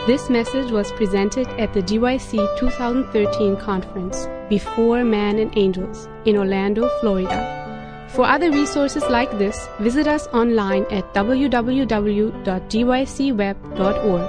This message was presented at the GYC 2013 conference, Before Man and Angels, in Orlando, Florida. For other resources like this, visit us online at www.gycweb.org.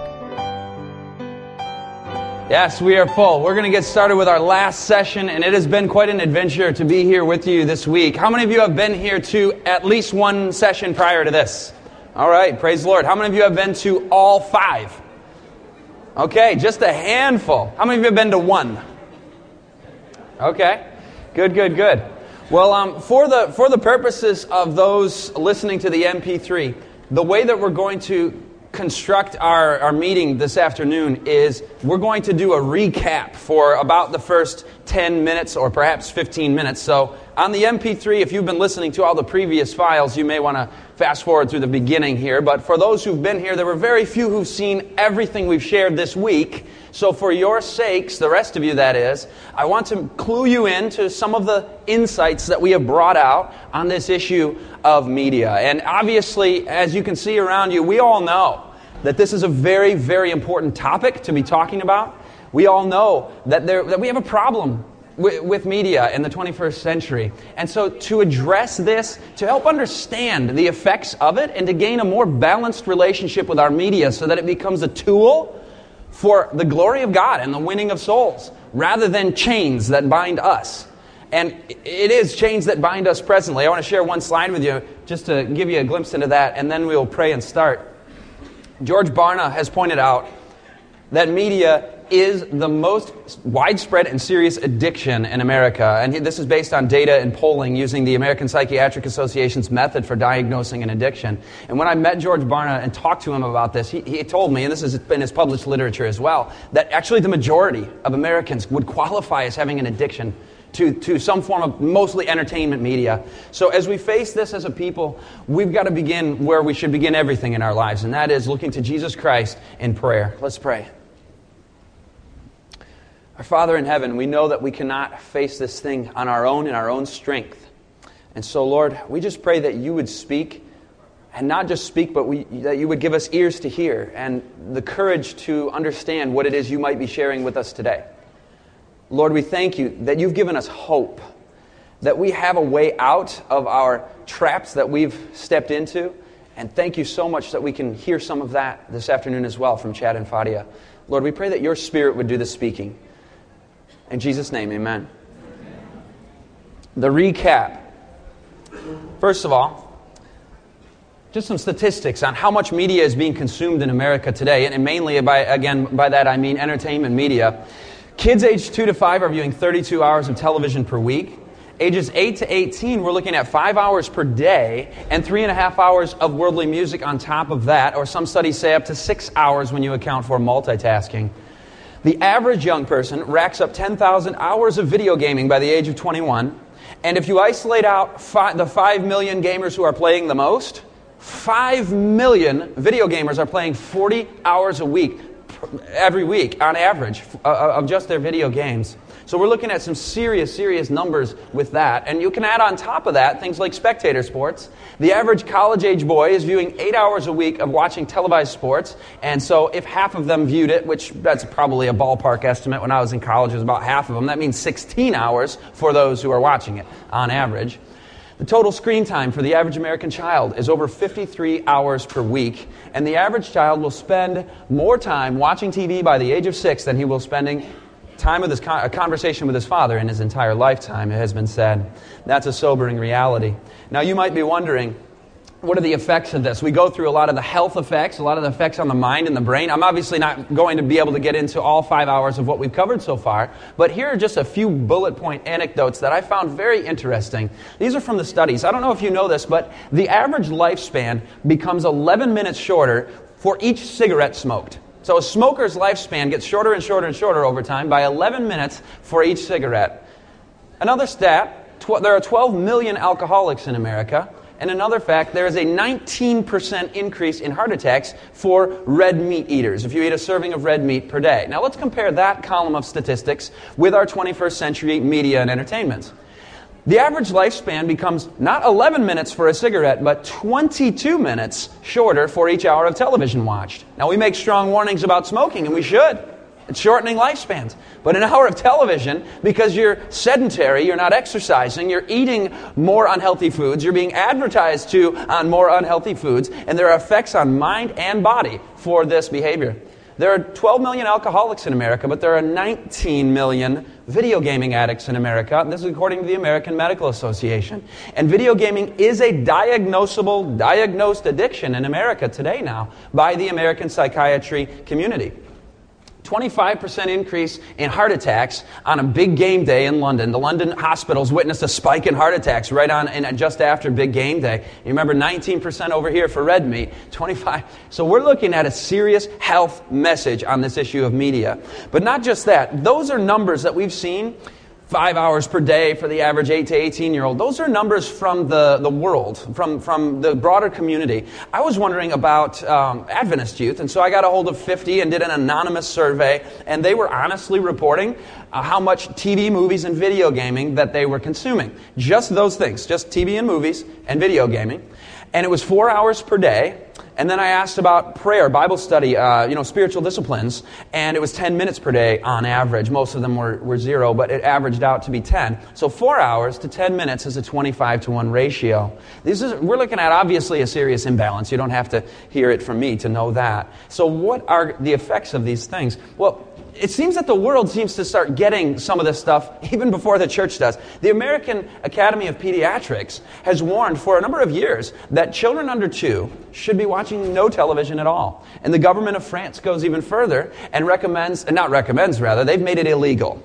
Yes, we are full. We're going to get started with our last session, and it has been quite an adventure to be here with you this week. How many of you have been here to at least one session prior to this? All right, praise the Lord. How many of you have been to all 5? Okay, just a handful. How many of you have been to one? Okay, good. Well, for the purposes of those listening to the MP3, the way that we're going to construct our meeting this afternoon is we're going to do a recap for about the first 10 minutes or perhaps 15 minutes. So on the MP3, if you've been listening to all the previous files, you may want to fast forward through the beginning here. But for those who've been here, there were very few who've seen everything we've shared this week. So for your sakes, the rest of you that is, I want to clue you in to some of the insights that we have brought out on this issue of media. And obviously, as you can see around you, we all know that this is a very, very important topic to be talking about. We all know that we have a problem with media in the 21st century. And so to address this, to help understand the effects of it, and to gain a more balanced relationship with our media so that it becomes a tool for the glory of God and the winning of souls, rather than chains that bind us. And it is chains that bind us presently. I want to share one slide with you just to give you a glimpse into that, and then we'll pray and start. George Barna has pointed out that media is the most widespread and serious addiction in America. And this is based on data and polling using the American Psychiatric Association's method for diagnosing an addiction. And when I met George Barna and talked to him about this, he told me, and this is in his published literature as well, that actually the majority of Americans would qualify as having an addiction to some form of mostly entertainment media. So as we face this as a people, we've got to begin where we should begin everything in our lives, and that is looking to Jesus Christ in prayer. Let's pray. Our Father in heaven, we know that we cannot face this thing on our own in our own strength. And so, Lord, we just pray that you would speak, and not just speak, but that you would give us ears to hear and the courage to understand what it is you might be sharing with us today. Lord, we thank you that you've given us hope, that we have a way out of our traps that we've stepped into, and thank you so much that we can hear some of that this afternoon as well from Chad and Fadia. Lord, we pray that your Spirit would do the speaking. In Jesus' name, amen. The recap. First of all, just some statistics on how much media is being consumed in America today, and mainly by that I mean entertainment media. Kids aged 2 to 5 are viewing 32 hours of television per week. Ages 8 to 18, we're looking at 5 hours per day and 3.5 hours of worldly music on top of that, or some studies say up to 6 hours when you account for multitasking. The average young person racks up 10,000 hours of video gaming by the age of 21. And if you isolate out the 5 million gamers who are playing the most, 5 million video gamers are playing 40 hours a week, every week on average, of just their video games. So we're looking at some serious numbers with that. And you can add on top of that things like spectator sports. The average college-age boy is viewing 8 hours a week of watching televised sports. And so if half of them viewed it, which that's probably a ballpark estimate, when I was in college it was about half of them, that means 16 hours for those who are watching it on average. The total screen time for the average American child is over 53 hours per week, and the average child will spend more time watching TV by the age of 6 than he will spending time with a conversation with his father in his entire lifetime, it has been said. That's a sobering reality. Now, you might be wondering, what are the effects of this? We go through a lot of the health effects, a lot of the effects on the mind and the brain. I'm obviously not going to be able to get into all 5 hours of what we've covered so far, but here are just a few bullet point anecdotes that I found very interesting. These are from the studies. I don't know if you know this, but the average lifespan becomes 11 minutes shorter for each cigarette smoked. So a smoker's lifespan gets shorter and shorter over time by 11 minutes for each cigarette. Another stat, there are 12 million alcoholics in America. And another fact, there is a 19% increase in heart attacks for red meat eaters, if you eat a serving of red meat per day. Now let's compare that column of statistics with our 21st century media and entertainment. the average lifespan becomes not 11 minutes for a cigarette, but 22 minutes shorter for each hour of television watched. Now, we make strong warnings about smoking, and we should. It's shortening lifespans. But an hour of television, because you're sedentary, you're not exercising, you're eating more unhealthy foods, you're being advertised to on more unhealthy foods, and there are effects on mind and body for this behavior. There are 12 million alcoholics in America, but there are 19 million video gaming addicts in America. This is according to the American Medical Association. And video gaming is a diagnosed addiction in America today now by the American psychiatry community. 25% increase in heart attacks on a big game day in London. The London hospitals witnessed a spike in heart attacks right on and just after big game day. You remember 19% over here for red meat, 25. So we're looking at a serious health message on this issue of media. But not just that. Those are numbers that we've seen. 5 hours per day for the average 8 to 18-year-old. Those are numbers from the world, from the broader community. I was wondering about Adventist youth, and so I got a hold of 50 and did an anonymous survey, and they were honestly reporting how much TV, movies, and video gaming that they were consuming. Just those things, just TV and movies and video gaming. And it was 4 hours per day. And then I asked about prayer, Bible study, spiritual disciplines, and it was 10 minutes per day on average. Most of them were 0, but it averaged out to be 10. So 4 hours to 10 minutes is a 25-to-1 ratio. We're looking at, obviously, a serious imbalance. You don't have to hear it from me to know that. So what are the effects of these things? Well, it seems that the world seems to start getting some of this stuff even before the church does. The American Academy of Pediatrics has warned for a number of years that children under 2 should be watching no television at all. And the government of France goes even further and they've made it illegal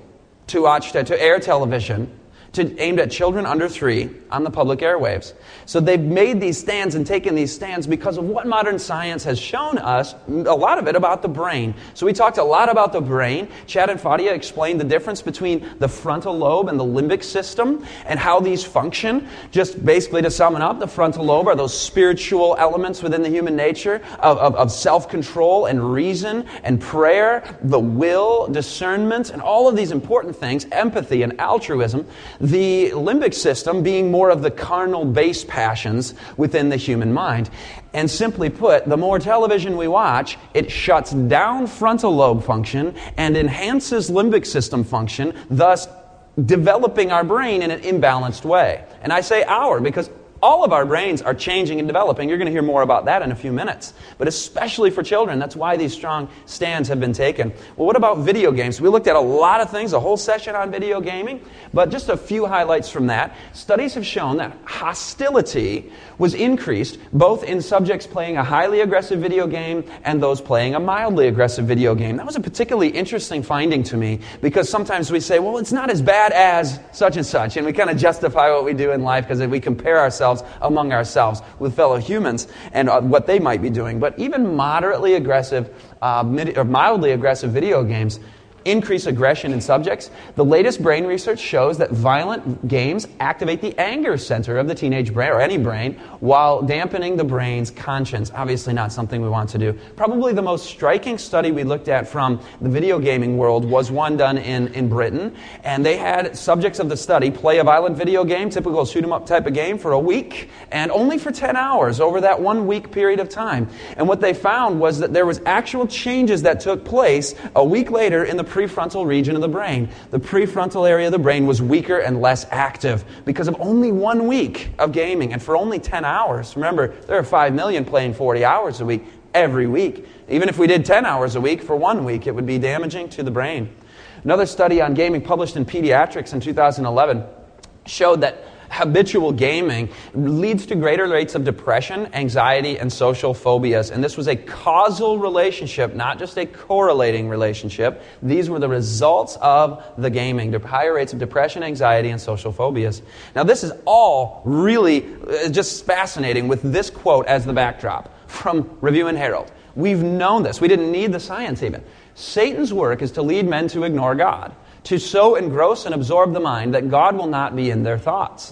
to air television aimed at children under 3 on the public airwaves. So they've made these stands and taken these stands because of what modern science has shown us, a lot of it about the brain. So we talked a lot about the brain. Chad and Fadia explained the difference between the frontal lobe and the limbic system and how these function. Just basically to sum it up, the frontal lobe are those spiritual elements within the human nature of self-control and reason and prayer, the will, discernment, and all of these important things, empathy and altruism. The limbic system being more of the carnal base passions within the human mind. And simply put, the more television we watch, it shuts down frontal lobe function and enhances limbic system function, thus developing our brain in an imbalanced way. And I say because all of our brains are changing and developing. You're going to hear more about that in a few minutes. But especially for children, that's why these strong stands have been taken. Well, what about video games? We looked at a lot of things, a whole session on video gaming, but just a few highlights from that. Studies have shown that hostility was increased both in subjects playing a highly aggressive video game and those playing a mildly aggressive video game. That was a particularly interesting finding to me because sometimes we say, well, it's not as bad as such and such, and we kind of justify what we do in life because if we compare ourselves among ourselves with fellow humans and what they might be doing. But even moderately aggressive or mildly aggressive video games increase aggression in subjects. The latest brain research shows that violent games activate the anger center of the teenage brain, or any brain, while dampening the brain's conscience. Obviously not something we want to do. Probably the most striking study we looked at from the video gaming world was one done in Britain, and they had subjects of the study play a violent video game, typical shoot-'em-up type of game, for a week, and only for 10 hours over that 1 week period of time. And what they found was that there was actual changes that took place a week later in the prefrontal region of the brain. The prefrontal area of the brain was weaker and less active because of only 1 week of gaming and for only 10 hours. Remember, there are 5 million playing 40 hours a week every week. Even if we did 10 hours a week for 1 week, it would be damaging to the brain. Another study on gaming published in Pediatrics in 2011 showed that habitual gaming leads to greater rates of depression, anxiety, and social phobias. And this was a causal relationship, not just a correlating relationship. These were the results of the gaming, the higher rates of depression, anxiety, and social phobias. Now, this is all really just fascinating with this quote as the backdrop from Review and Herald. We've known this. We didn't need the science even. Satan's work is to lead men to ignore God, to so engross and absorb the mind that God will not be in their thoughts.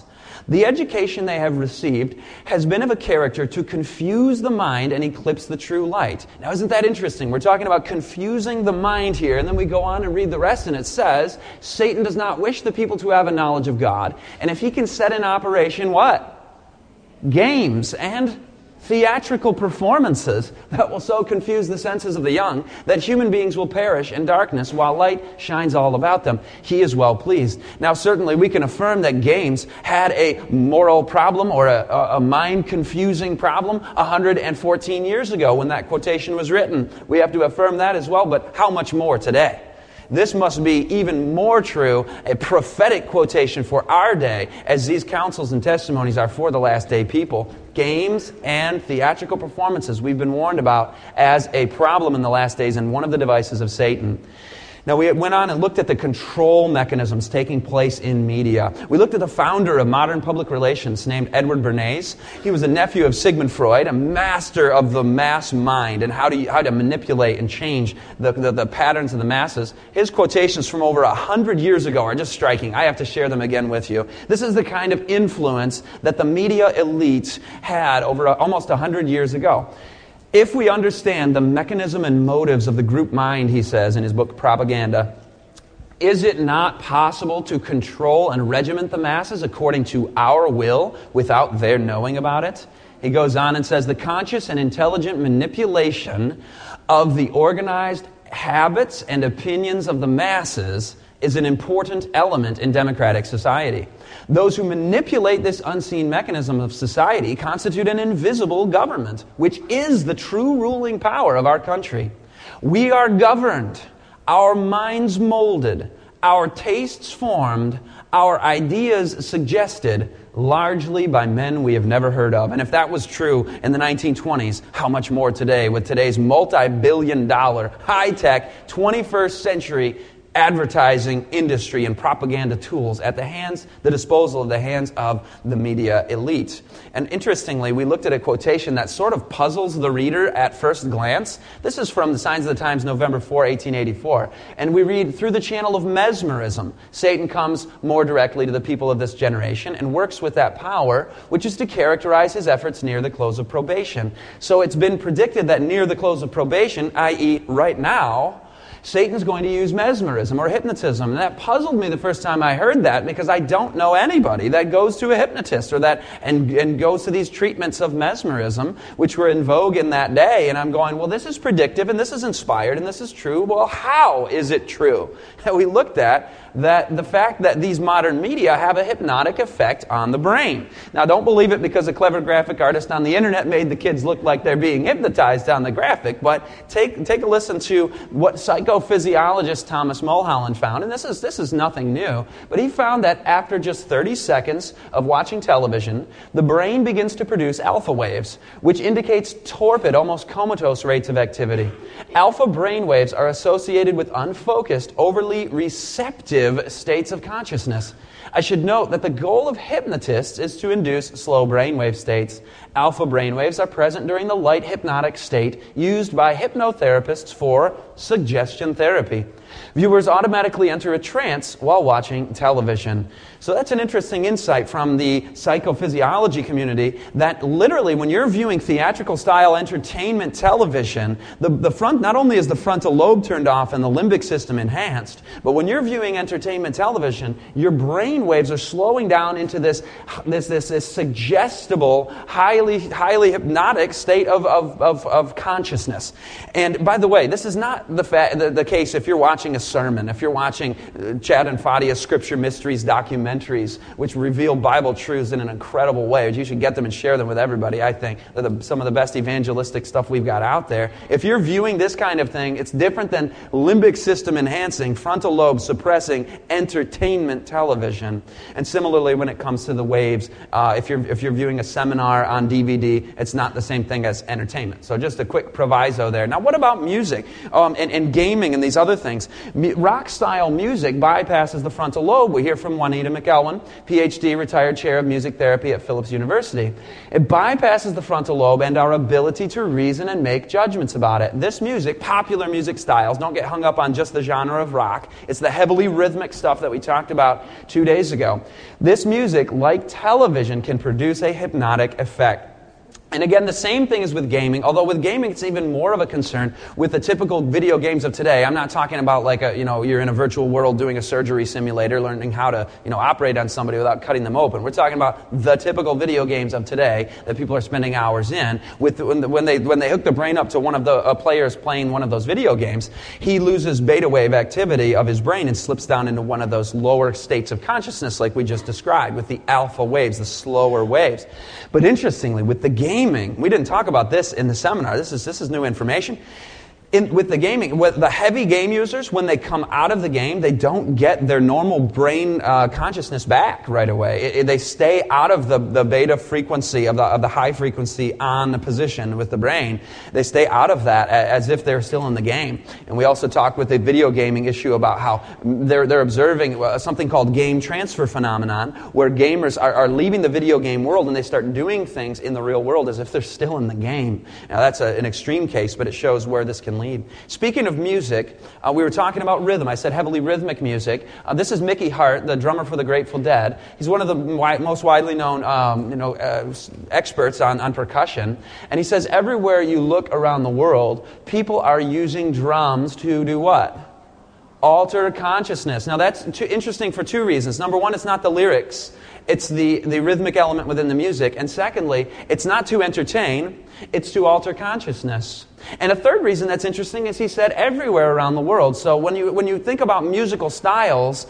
The education they have received has been of a character to confuse the mind and eclipse the true light. Now, isn't that interesting? We're talking about confusing the mind here, and then we go on and read the rest, and it says, Satan does not wish the people to have a knowledge of God, and if he can set in operation what? Games and theatrical performances that will so confuse the senses of the young that human beings will perish in darkness while light shines all about them. He is well pleased. Now, certainly we can affirm that games had a moral problem or a mind-confusing problem 114 years ago when that quotation was written. We have to affirm that as well, but how much more today? This must be even more true, a prophetic quotation for our day, as these counsels and testimonies are for the last day people. Games and theatrical performances we've been warned about as a problem in the last days and one of the devices of Satan. Now, we went on and looked at the control mechanisms taking place in media. We looked at the founder of modern public relations named Edward Bernays. He was a nephew of Sigmund Freud, a master of the mass mind and how to manipulate and change the patterns of the masses. His quotations from over 100 years ago are just striking. I have to share them again with you. This is the kind of influence that the media elites had over almost 100 years ago. If we understand the mechanism and motives of the group mind, he says in his book Propaganda, is it not possible to control and regiment the masses according to our will without their knowing about it? He goes on and says, the conscious and intelligent manipulation of the organized habits and opinions of the masses is an important element in democratic society. Those who manipulate this unseen mechanism of society constitute an invisible government, which is the true ruling power of our country. We are governed, our minds molded, our tastes formed, our ideas suggested, largely by men we have never heard of. And if that was true in the 1920s, how much more today with today's multi-billion-dollar, high-tech, 21st century advertising industry and propaganda tools at the disposal of the hands of the media elite. And interestingly, we looked at a quotation that sort of puzzles the reader at first glance. This is from the Signs of the Times, November 4, 1884. And we read, through the channel of mesmerism, Satan comes more directly to the people of this generation and works with that power, which is to characterize his efforts near the close of probation. So it's been predicted that near the close of probation, i.e. right now, Satan's going to use mesmerism or hypnotism. And that puzzled me the first time I heard that because I don't know anybody that goes to a hypnotist or that and goes to these treatments of mesmerism, which were in vogue in that day. And I'm going, well, this is predictive and this is inspired and this is true. Well, how is it true? And we looked at that the fact that these modern media have a hypnotic effect on the brain. Now, don't believe it because a clever graphic artist on the internet made the kids look like they're being hypnotized on the graphic, but take a listen to what psychophysiologist Thomas Mulholland found, and this is nothing new, but he found that after just 30 seconds of watching television, the brain begins to produce alpha waves, which indicates torpid, almost comatose rates of activity. Alpha brain waves are associated with unfocused, overly receptive states of consciousness. I should note that the goal of hypnotists is to induce slow brainwave states. Alpha brainwaves are present during the light hypnotic state used by hypnotherapists for suggestion therapy. Viewers automatically enter a trance while watching television. So that's an interesting insight from the psychophysiology community that literally when you're viewing theatrical style entertainment television, the front, not only is the frontal lobe turned off and the limbic system enhanced, but when you're viewing entertainment television, your brain waves are slowing down into this suggestible, highly hypnotic state of consciousness. And by the way, this is not the case if you're watching a sermon, if you're watching Chad and Fadia Scripture Mysteries documentaries, which reveal Bible truths in an incredible way. You should get them and share them with everybody, I think. They're some of the best evangelistic stuff we've got out there. If you're viewing this kind of thing, it's different than limbic system enhancing, frontal lobe suppressing entertainment television. And similarly, when it comes to the waves, if you're viewing a seminar on DVD, it's not the same thing as entertainment. So just a quick proviso there. Now, what about music and gaming gaming and these other things. Rock-style music bypasses the frontal lobe. We hear from Juanita McElwain, PhD, retired chair of music therapy at Phillips University. It bypasses the frontal lobe and our ability to reason and make judgments about it. This music, popular music styles, don't get hung up on just the genre of rock. It's the heavily rhythmic stuff that we talked about 2 days ago. This music, like television, can produce a hypnotic effect. And again, the same thing is with gaming, although with gaming it's even more of a concern with the typical video games of today. I'm not talking about like you're in a virtual world doing a surgery simulator, learning how to, operate on somebody without cutting them open. We're talking about the typical video games of today that people are spending hours in. When they hook the brain up to one of the players playing one of those video games, he loses beta wave activity of his brain and slips down into one of those lower states of consciousness like we just described with the alpha waves, the slower waves. But interestingly, with the gaming, we didn't talk about this in the seminar. This is new information. With the gaming, with the heavy game users, when they come out of the game, they don't get their normal brain consciousness back right away. They stay out of the beta frequency of the high frequency on the position with the brain. They stay out of that as if they're still in the game. And we also talked with the video gaming issue about how they're observing something called game transfer phenomenon, where gamers are leaving the video game world and they start doing things in the real world as if they're still in the game. Now that's an extreme case, but it shows where this can lead. Speaking of music, we were talking about rhythm. I said heavily rhythmic music. This is Mickey Hart, the drummer for the Grateful Dead. He's one of the most widely known experts on percussion. And he says everywhere you look around the world, people are using drums to do what? Alter consciousness. Now that's interesting for two reasons. Number one, it's not the lyrics. It's the rhythmic element within the music. And secondly, it's not to entertain, it's to alter consciousness. And a third reason that's interesting is he said everywhere around the world. So when you think about musical styles,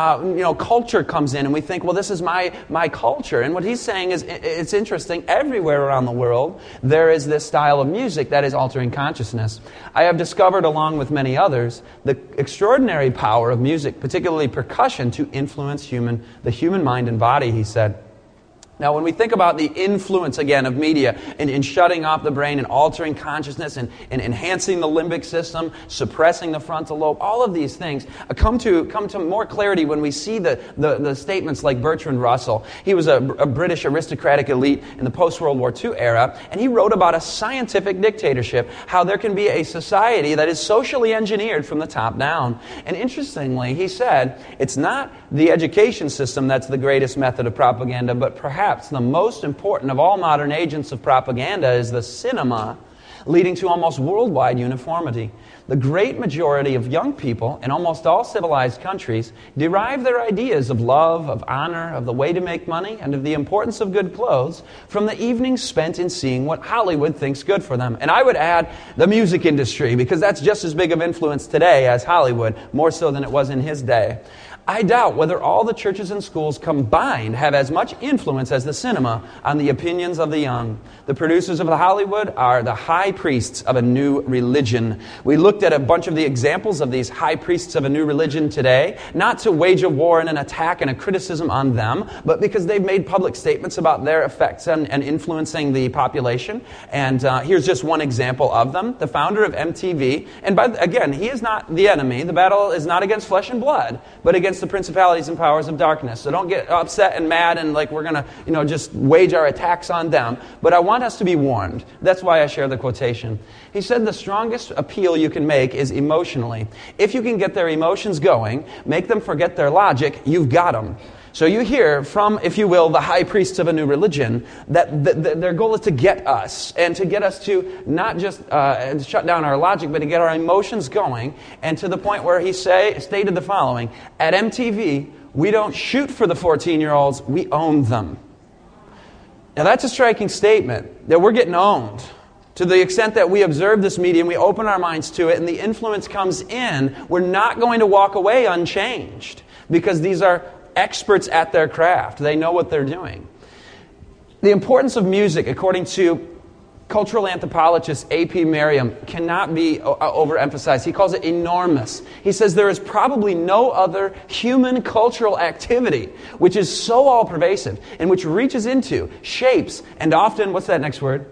culture comes in and we think, well, this is my culture. And what he's saying is it's interesting. Everywhere around the world, there is this style of music that is altering consciousness. I have discovered, along with many others, the extraordinary power of music, particularly percussion, to influence the human mind and body, he said. Now, when we think about the influence, again, of media in shutting off the brain and altering consciousness and enhancing the limbic system, suppressing the frontal lobe, all of these things come to more clarity when we see the statements like Bertrand Russell. He was a British aristocratic elite in the post-World War II era, and he wrote about a scientific dictatorship, how there can be a society that is socially engineered from the top down. And interestingly, he said, it's not the education system that's the greatest method of propaganda, but perhaps the most important of all modern agents of propaganda is the cinema, leading to almost worldwide uniformity. The great majority of young people in almost all civilized countries derive their ideas of love, of honor, of the way to make money, and of the importance of good clothes from the evenings spent in seeing what Hollywood thinks good for them. And I would add the music industry, because that's just as big of influence today as Hollywood, more so than it was in his day. I doubt whether all the churches and schools combined have as much influence as the cinema on the opinions of the young. The producers of Hollywood are the high priests of a new religion. We looked at a bunch of the examples of these high priests of a new religion today, not to wage a war and an attack and a criticism on them, but because they've made public statements about their effects and influencing the population. And here's just one example of them. The founder of MTV, and again, he is not the enemy. The battle is not against flesh and blood, but against the principalities and powers of darkness. So don't get upset and mad and like we're going to, just wage our attacks on them. But I want us to be warned. That's why I share the quotation. He said the strongest appeal you can make is emotionally. If you can get their emotions going, make them forget their logic, you've got them. So you hear from, if you will, the high priests of a new religion that their goal is to get us, and to get us to not just shut down our logic, but to get our emotions going, and to the point where he stated the following: at MTV, we don't shoot for the 14-year-olds, we own them. Now that's a striking statement, that we're getting owned. To the extent that we observe this medium, we open our minds to it, and the influence comes in, we're not going to walk away unchanged, because these are experts at their craft. They know what they're doing. The importance of music, according to cultural anthropologist A.P. Merriam, cannot be overemphasized. He calls it enormous. He says there is probably no other human cultural activity which is so all-pervasive and which reaches into, shapes, and often, what's that next word?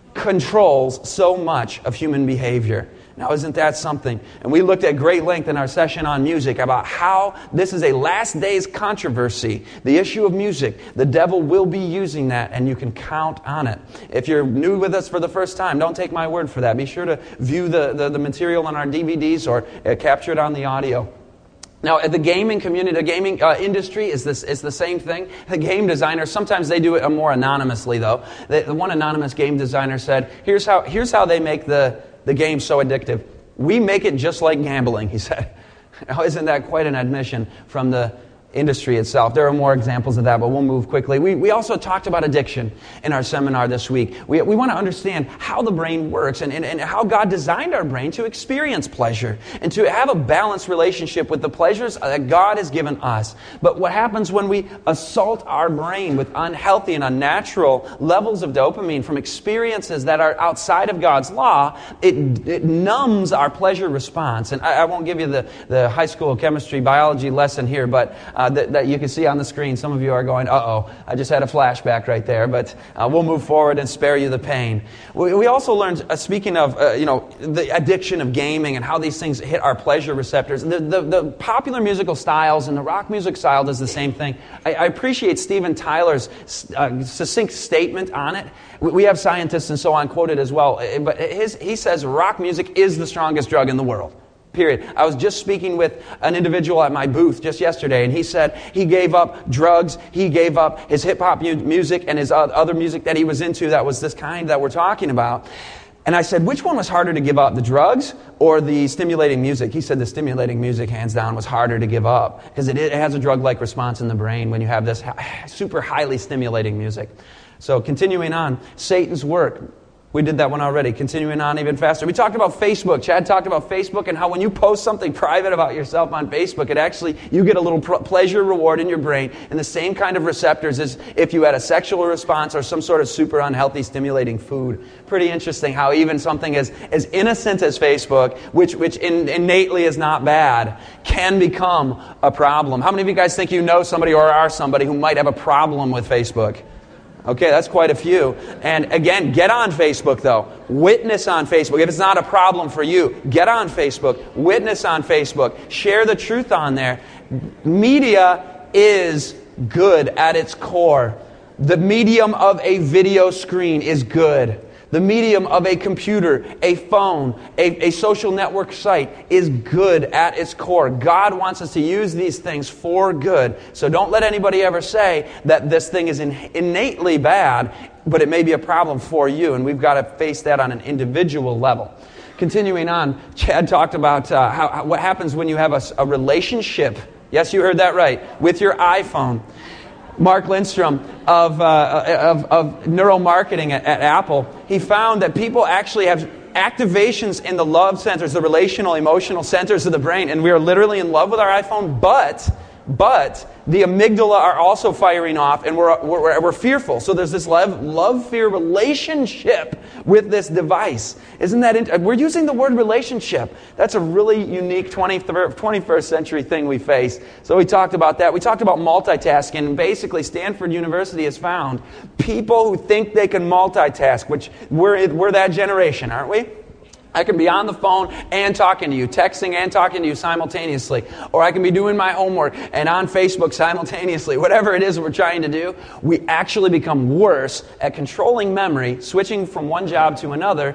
controls so much of human behavior. Now, isn't that something? And we looked at great length in our session on music about how this is a last days controversy. The issue of music. The devil will be using that, and you can count on it. If you're new with us for the first time, don't take my word for that. Be sure to view the material on our DVDs or capture it on the audio. Now, the gaming community, the gaming industry is the same thing. The game designers, sometimes they do it more anonymously, though. The one anonymous game designer said, here's how they make the game so addictive. We make it just like gambling, he said. Now, isn't that quite an admission from the industry itself? There are more examples of that, but we'll move quickly. We also talked about addiction in our seminar this week. We want to understand how the brain works and how God designed our brain to experience pleasure and to have a balanced relationship with the pleasures that God has given us. But what happens when we assault our brain with unhealthy and unnatural levels of dopamine from experiences that are outside of God's law, it numbs our pleasure response. And I won't give you the high school chemistry biology lesson here, but that you can see on the screen. Some of you are going, uh-oh, I just had a flashback right there, but we'll move forward and spare you the pain. We also learned, speaking of the addiction of gaming and how these things hit our pleasure receptors, the popular musical styles and the rock music style does the same thing. I appreciate Steven Tyler's succinct statement on it. We have scientists and so on quoted as well, but he says rock music is the strongest drug in the world. Period. I was just speaking with an individual at my booth just yesterday, and he said he gave up drugs, he gave up his hip-hop music and his other music that he was into that was this kind that we're talking about. And I said, which one was harder to give up, the drugs or the stimulating music? He said the stimulating music, hands down, was harder to give up because it has a drug-like response in the brain when you have this super highly stimulating music. So continuing on, Satan's work. We did that one already. Continuing on even faster. We talked about Facebook. Chad talked about Facebook and how when you post something private about yourself on Facebook, you get a little pleasure reward in your brain and the same kind of receptors as if you had a sexual response or some sort of super unhealthy stimulating food. Pretty interesting how even something as innocent as Facebook, which innately is not bad, can become a problem. How many of you guys think you know somebody or are somebody who might have a problem with Facebook? Okay, that's quite a few. And again, get on Facebook, though. Witness on Facebook. If it's not a problem for you, get on Facebook. Witness on Facebook. Share the truth on there. Media is good at its core. The medium of a video screen is good. The medium of a computer, a phone, a social network site is good at its core. God wants us to use these things for good. So don't let anybody ever say that this thing is innately bad, but it may be a problem for you, and we've got to face that on an individual level. Continuing on, Chad talked about what happens when you have a relationship. Yes, you heard that right. With your iPhone. Mark Lindstrom of neuromarketing at Apple, he found that people actually have activations in the love centers, the relational, emotional centers of the brain, and we are literally in love with our iPhone, but the amygdala are also firing off, and we're fearful. So there's this love-fear relationship with this device. Isn't that we're using the word relationship. That's a really unique 21st century thing we face. So we talked about that. We talked about multitasking, and basically Stanford University has found people who think they can multitask, which we're that generation, aren't we? I can be on the phone and talking to you, texting and talking to you simultaneously. Or I can be doing my homework and on Facebook simultaneously. Whatever it is we're trying to do, we actually become worse at controlling memory, switching from one job to another,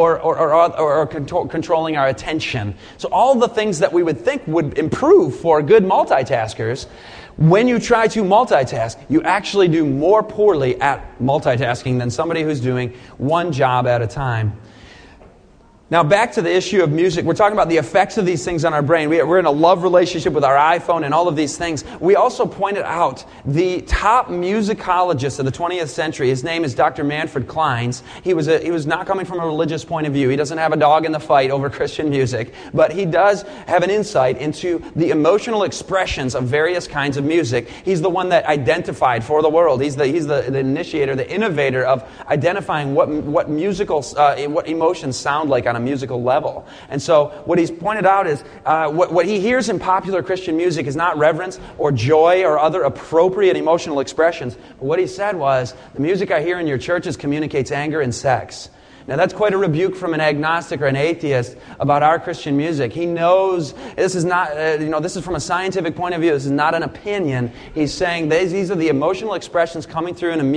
or controlling our attention. So all the things that we would think would improve for good multitaskers, when you try to multitask, you actually do more poorly at multitasking than somebody who's doing one job at a time. Now, back to the issue of music. We're talking about the effects of these things on our brain. We're in a love relationship with our iPhone and all of these things. We also pointed out the top musicologist of the 20th century. His name is Dr. Manfred Clynes. He was not coming from a religious point of view. He doesn't have a dog in the fight over Christian music. But he does have an insight into the emotional expressions of various kinds of music. He's the one that identified for the world. He's the initiator, the innovator of identifying what emotions sound like on a musical level. And so what he's pointed out is what he hears in popular Christian music is not reverence or joy or other appropriate emotional expressions. But what he said was, the music I hear in your churches communicates anger and sex. Now that's quite a rebuke from an agnostic or an atheist about our Christian music. He knows this is not, this is from a scientific point of view. This is not an opinion. He's saying these are the emotional expressions coming through in a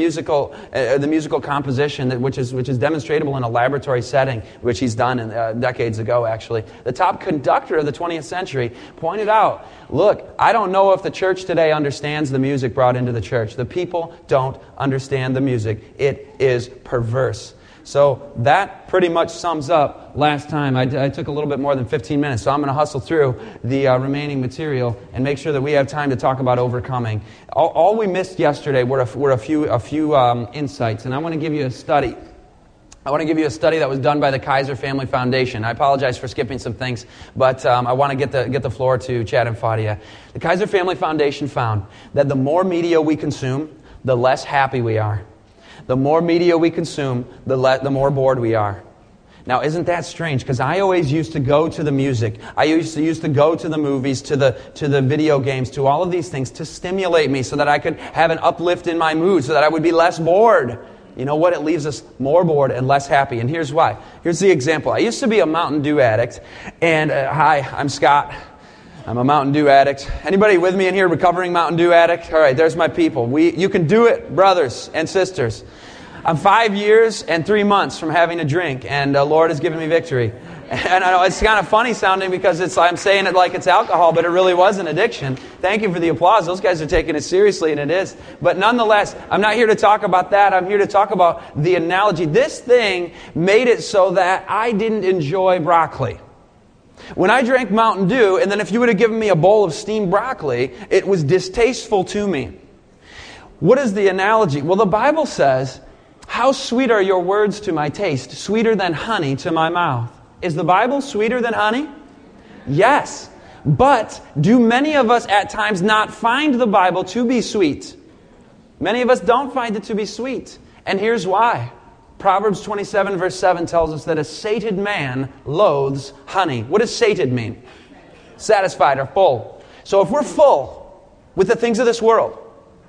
the musical composition, which is demonstrable in a laboratory setting, which he's done decades ago, actually. The top conductor of the 20th century pointed out, look, I don't know if the church today understands the music brought into the church. The people don't understand the music. It is perverse. So that pretty much sums up last time. I took a little bit more than 15 minutes, so I'm going to hustle through the remaining material and make sure that we have time to talk about overcoming. All we missed yesterday were a few insights, and I want to give you a study. I want to give you a study that was done by the Kaiser Family Foundation. I apologize for skipping some things, but I want to get the floor to Chad and Fadia. The Kaiser Family Foundation found that the more media we consume, the less happy we are. The more media we consume, the more bored we are. Now, isn't that strange? Because I always used to go to the music. I used to go to the movies, to the video games, to all of these things to stimulate me so that I could have an uplift in my mood, so that I would be less bored. You know what? It leaves us more bored and less happy. And here's why. Here's the example. I used to be a Mountain Dew addict. And hi, I'm Scott. I'm a Mountain Dew addict. Anybody with me in here, recovering Mountain Dew addict? All right, there's my people. You can do it, brothers and sisters. I'm 5 years and 3 months from having a drink, and the Lord has given me victory. And I know it's kind of funny sounding because I'm saying it like it's alcohol, but it really was an addiction. Thank you for the applause. Those guys are taking it seriously, and it is. But nonetheless, I'm not here to talk about that. I'm here to talk about the analogy. This thing made it so that I didn't enjoy broccoli. When I drank Mountain Dew, and then if you would have given me a bowl of steamed broccoli, it was distasteful to me. What is the analogy? Well, the Bible says, "How sweet are your words to my taste, sweeter than honey to my mouth." Is the Bible sweeter than honey? Yes. But do many of us at times not find the Bible to be sweet? Many of us don't find it to be sweet. And here's why. Proverbs 27 verse 7 tells us that a sated man loathes honey. What does sated mean? Satisfied or full. So if we're full with the things of this world,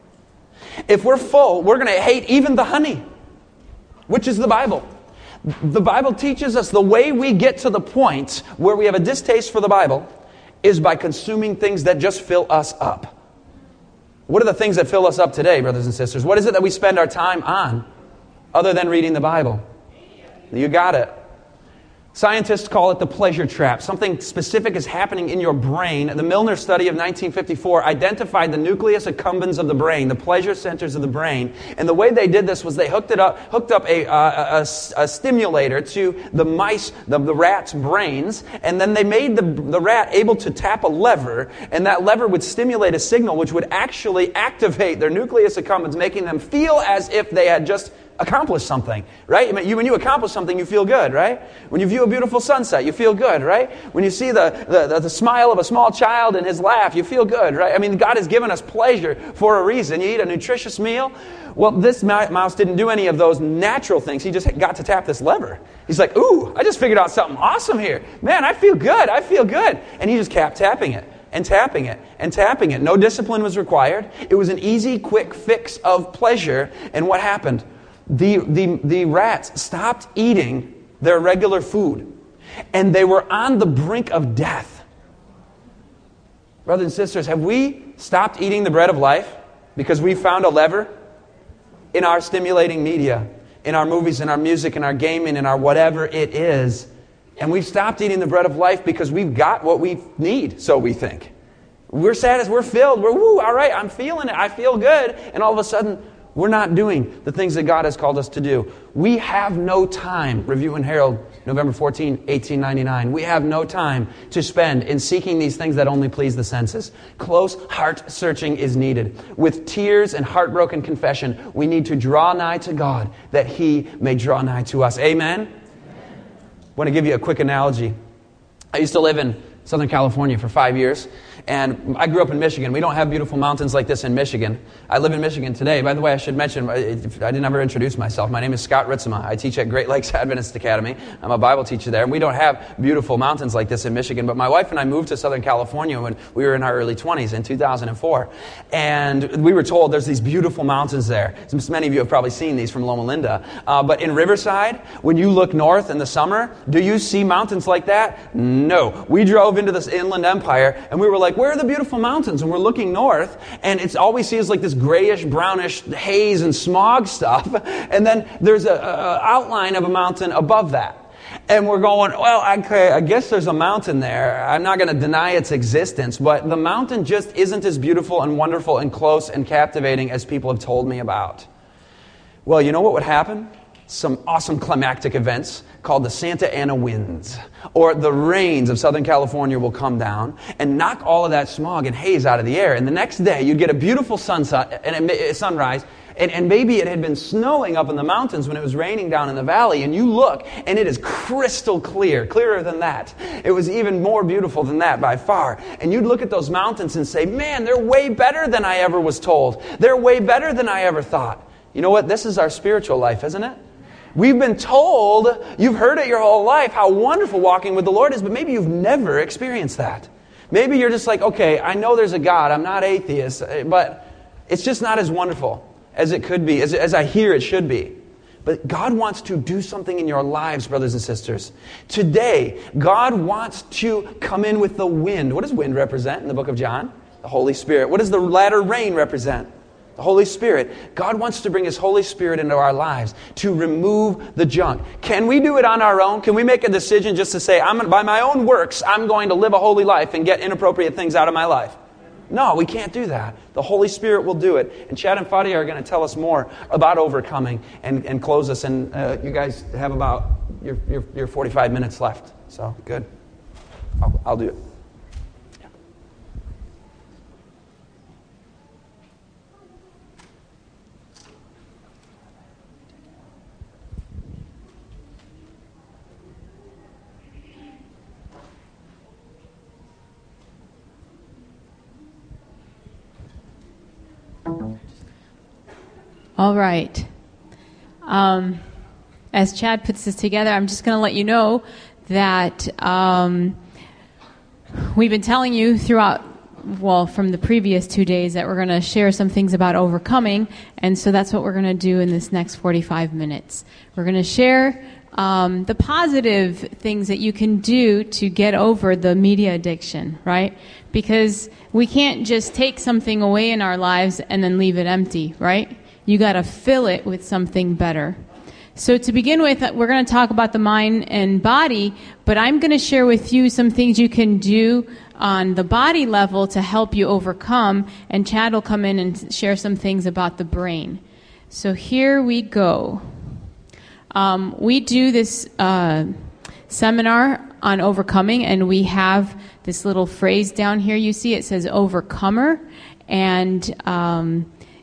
if we're full, we're going to hate even the honey, which is the Bible. The Bible teaches us the way we get to the point where we have a distaste for the Bible is by consuming things that just fill us up. What are the things that fill us up today, brothers and sisters? What is it that we spend our time on other than reading the Bible? You got it. Scientists call it the pleasure trap. Something specific is happening in your brain. The Milner study of 1954 identified the nucleus accumbens of the brain, the pleasure centers of the brain. And the way they did this was they hooked up a stimulator to the mice, the rat's brains, and then they made the rat able to tap a lever, and that lever would stimulate a signal which would actually activate their nucleus accumbens, making them feel as if they had just accomplished something, right? When you accomplish something, you feel good, right? When you view a beautiful sunset, you feel good, right? When you see the smile of a small child and his laugh, you feel good, right? I mean, God has given us pleasure for a reason. You eat a nutritious meal. Well, this mouse didn't do any of those natural things. He just got to tap this lever. He's like, ooh, I just figured out something awesome here. Man, I feel good. I feel good. And he just kept tapping it. And tapping it, and tapping it. No discipline was required. It was an easy, quick fix of pleasure. And what happened? The rats stopped eating their regular food, and they were on the brink of death. Brothers and sisters, have we stopped eating the bread of life because we found a lever in our stimulating media, in our movies, in our music, in our gaming, in our whatever it is, and we've stopped eating the bread of life because we've got what we need, so we think. We're satisfied, we're filled, all right, I'm feeling it, I feel good, and all of a sudden, we're not doing the things that God has called us to do. We have no time, Review and Herald, November 14, 1899. We have no time to spend in seeking these things that only please the senses. Close heart searching is needed. With tears and heartbroken confession, we need to draw nigh to God that He may draw nigh to us. Amen? I want to give you a quick analogy. I used to live in Southern California for 5 years. And I grew up in Michigan. We don't have beautiful mountains like this in Michigan. I live in Michigan today. By the way, I should mention, I didn't ever introduce myself. My name is Scott Ritzema. I teach at Great Lakes Adventist Academy. I'm a Bible teacher there. And we don't have beautiful mountains like this in Michigan. But my wife and I moved to Southern California when we were in our early 20s in 2004. And we were told there's these beautiful mountains there. Many of you have probably seen these from Loma Linda. But in Riverside, when you look north in the summer, do you see mountains like that? No. We drove into this inland empire and we were like, where are the beautiful mountains? And we're looking north, and it's all we see is like this grayish, brownish haze and smog stuff. And then there's a outline of a mountain above that. And we're going, well, okay, I guess there's a mountain there. I'm not going to deny its existence, but the mountain just isn't as beautiful and wonderful and close and captivating as people have told me about. Well, you know what would happen? Some awesome climactic events called the Santa Ana winds, or the rains of Southern California will come down and knock all of that smog and haze out of the air. And the next day, you'd get a beautiful sunrise, and maybe it had been snowing up in the mountains when it was raining down in the valley, and you look, and it is crystal clear, clearer than that. It was even more beautiful than that by far. And you'd look at those mountains and say, man, they're way better than I ever was told. They're way better than I ever thought. You know what? This is our spiritual life, isn't it? We've been told, you've heard it your whole life, how wonderful walking with the Lord is, but maybe you've never experienced that. Maybe you're just like, okay, I know there's a God, I'm not atheist, but it's just not as wonderful as it could be, as I hear it should be. But God wants to do something in your lives, brothers and sisters. Today, God wants to come in with the wind. What does wind represent in the book of John? The Holy Spirit. What does the latter rain represent? The Holy Spirit. God wants to bring His Holy Spirit into our lives to remove the junk. Can we do it on our own? Can we make a decision just to say, by my own works, I'm going to live a holy life and get inappropriate things out of my life? No, we can't do that. The Holy Spirit will do it. And Chad and Fadia are going to tell us more about overcoming and close us. And you guys have about your 45 minutes left. So, good. I'll do it. All right. As Chad puts this together, I'm just going to let you know that we've been telling you throughout, from the previous 2 days, that we're going to share some things about overcoming, and so that's what we're going to do in this next 45 minutes. We're going to share the positive things that you can do to get over the media addiction, right? Because we can't just take something away in our lives and then leave it empty, right? You got to fill it with something better. So to begin with, we're going to talk about the mind and body, but I'm going to share with you some things you can do on the body level to help you overcome, and Chad will come in and share some things about the brain. So here we go. We do this seminar on overcoming, and we have this little phrase down here. You see it says overcomer, and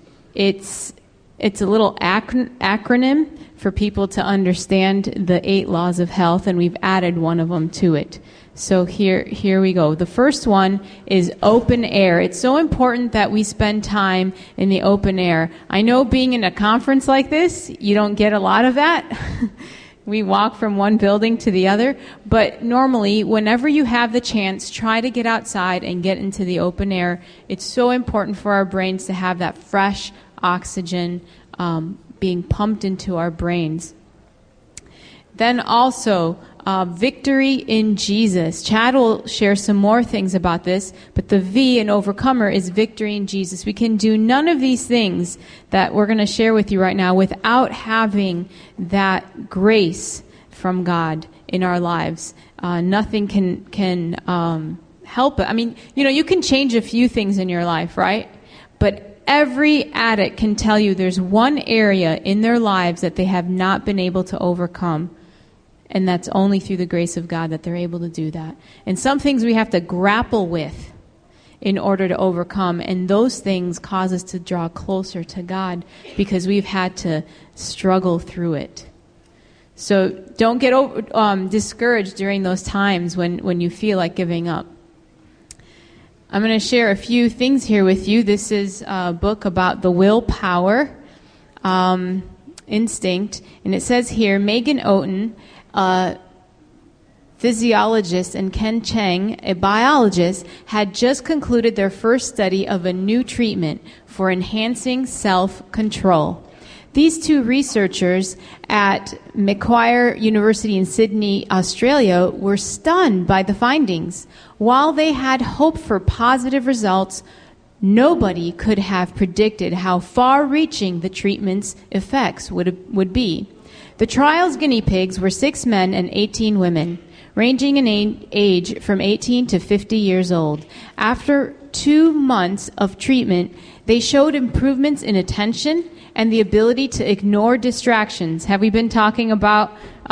it's a little acronym for people to understand the 8 laws of health, and we've added one of them to it. So here we go. The first one is open air. It's so important that we spend time in the open air. I know being in a conference like this, you don't get a lot of that. We walk from one building to the other. But normally, whenever you have the chance, try to get outside and get into the open air. It's so important for our brains to have that fresh oxygen being pumped into our brains. Then also, victory in Jesus. Chad will share some more things about this, but the V in overcomer is victory in Jesus. We can do none of these things that we're going to share with you right now without having that grace from God in our lives. Nothing can help it. I mean, you can change a few things in your life, right? But every addict can tell you there's one area in their lives that they have not been able to overcome. And that's only through the grace of God that they're able to do that. And some things we have to grapple with in order to overcome. And those things cause us to draw closer to God because we've had to struggle through it. So don't get discouraged during those times when you feel like giving up. I'm going to share a few things here with you. This is a book about the willpower instinct. And it says here, Megan Oten, a physiologist, and Ken Cheng, a biologist, had just concluded their first study of a new treatment for enhancing self-control. These two researchers at Macquarie University in Sydney, Australia, were stunned by the findings. While they had hoped for positive results, nobody could have predicted how far-reaching the treatment's effects would be. The trial's guinea pigs were 6 men and 18 women, ranging in age from 18 to 50 years old. After 2 months of treatment, they showed improvements in attention and the ability to ignore distractions. Have we been talking about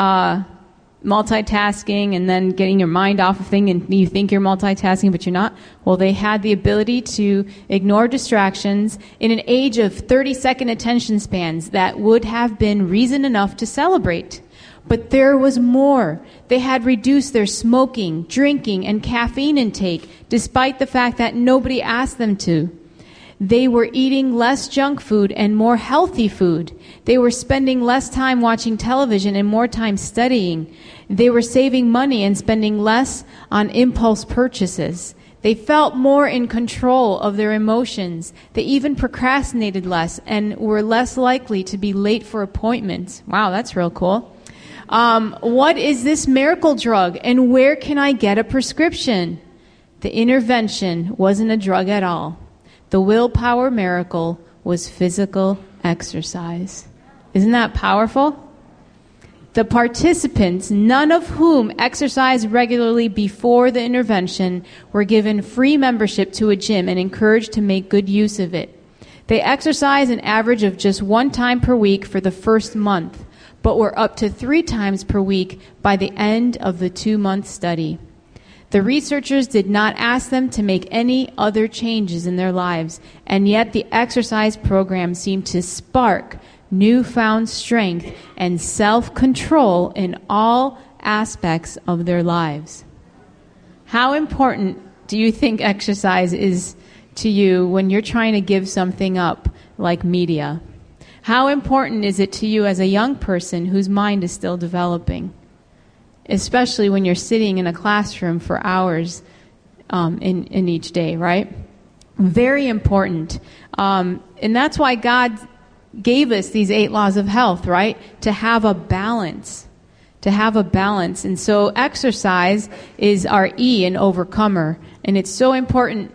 multitasking and then getting your mind off of things and you think you're multitasking but you're not? Well, they had the ability to ignore distractions in an age of 30-second attention spans that would have been reason enough to celebrate. But there was more. They had reduced their smoking, drinking, and caffeine intake, despite the fact that nobody asked them to. They were eating less junk food and more healthy food. They were spending less time watching television and more time studying. They were saving money and spending less on impulse purchases. They felt more in control of their emotions. They even procrastinated less and were less likely to be late for appointments. Wow, that's real cool. What is this miracle drug, and where can I get a prescription? The intervention wasn't a drug at all. The willpower miracle was physical exercise. Isn't that powerful? The participants, none of whom exercised regularly before the intervention, were given free membership to a gym and encouraged to make good use of it. They exercised an average of just 1 time per week for the first month, but were up to 3 times per week by the end of the 2-month study. The researchers did not ask them to make any other changes in their lives, and yet the exercise program seemed to spark newfound strength and self-control in all aspects of their lives. How important do you think exercise is to you when you're trying to give something up, like media? How important is it to you as a young person whose mind is still developing? Especially when you're sitting in a classroom for hours in each day, right? Very important. And that's why God gave us these 8 laws of health, right? To have a balance. To have a balance. And so exercise is our E in overcomer. And it's so important.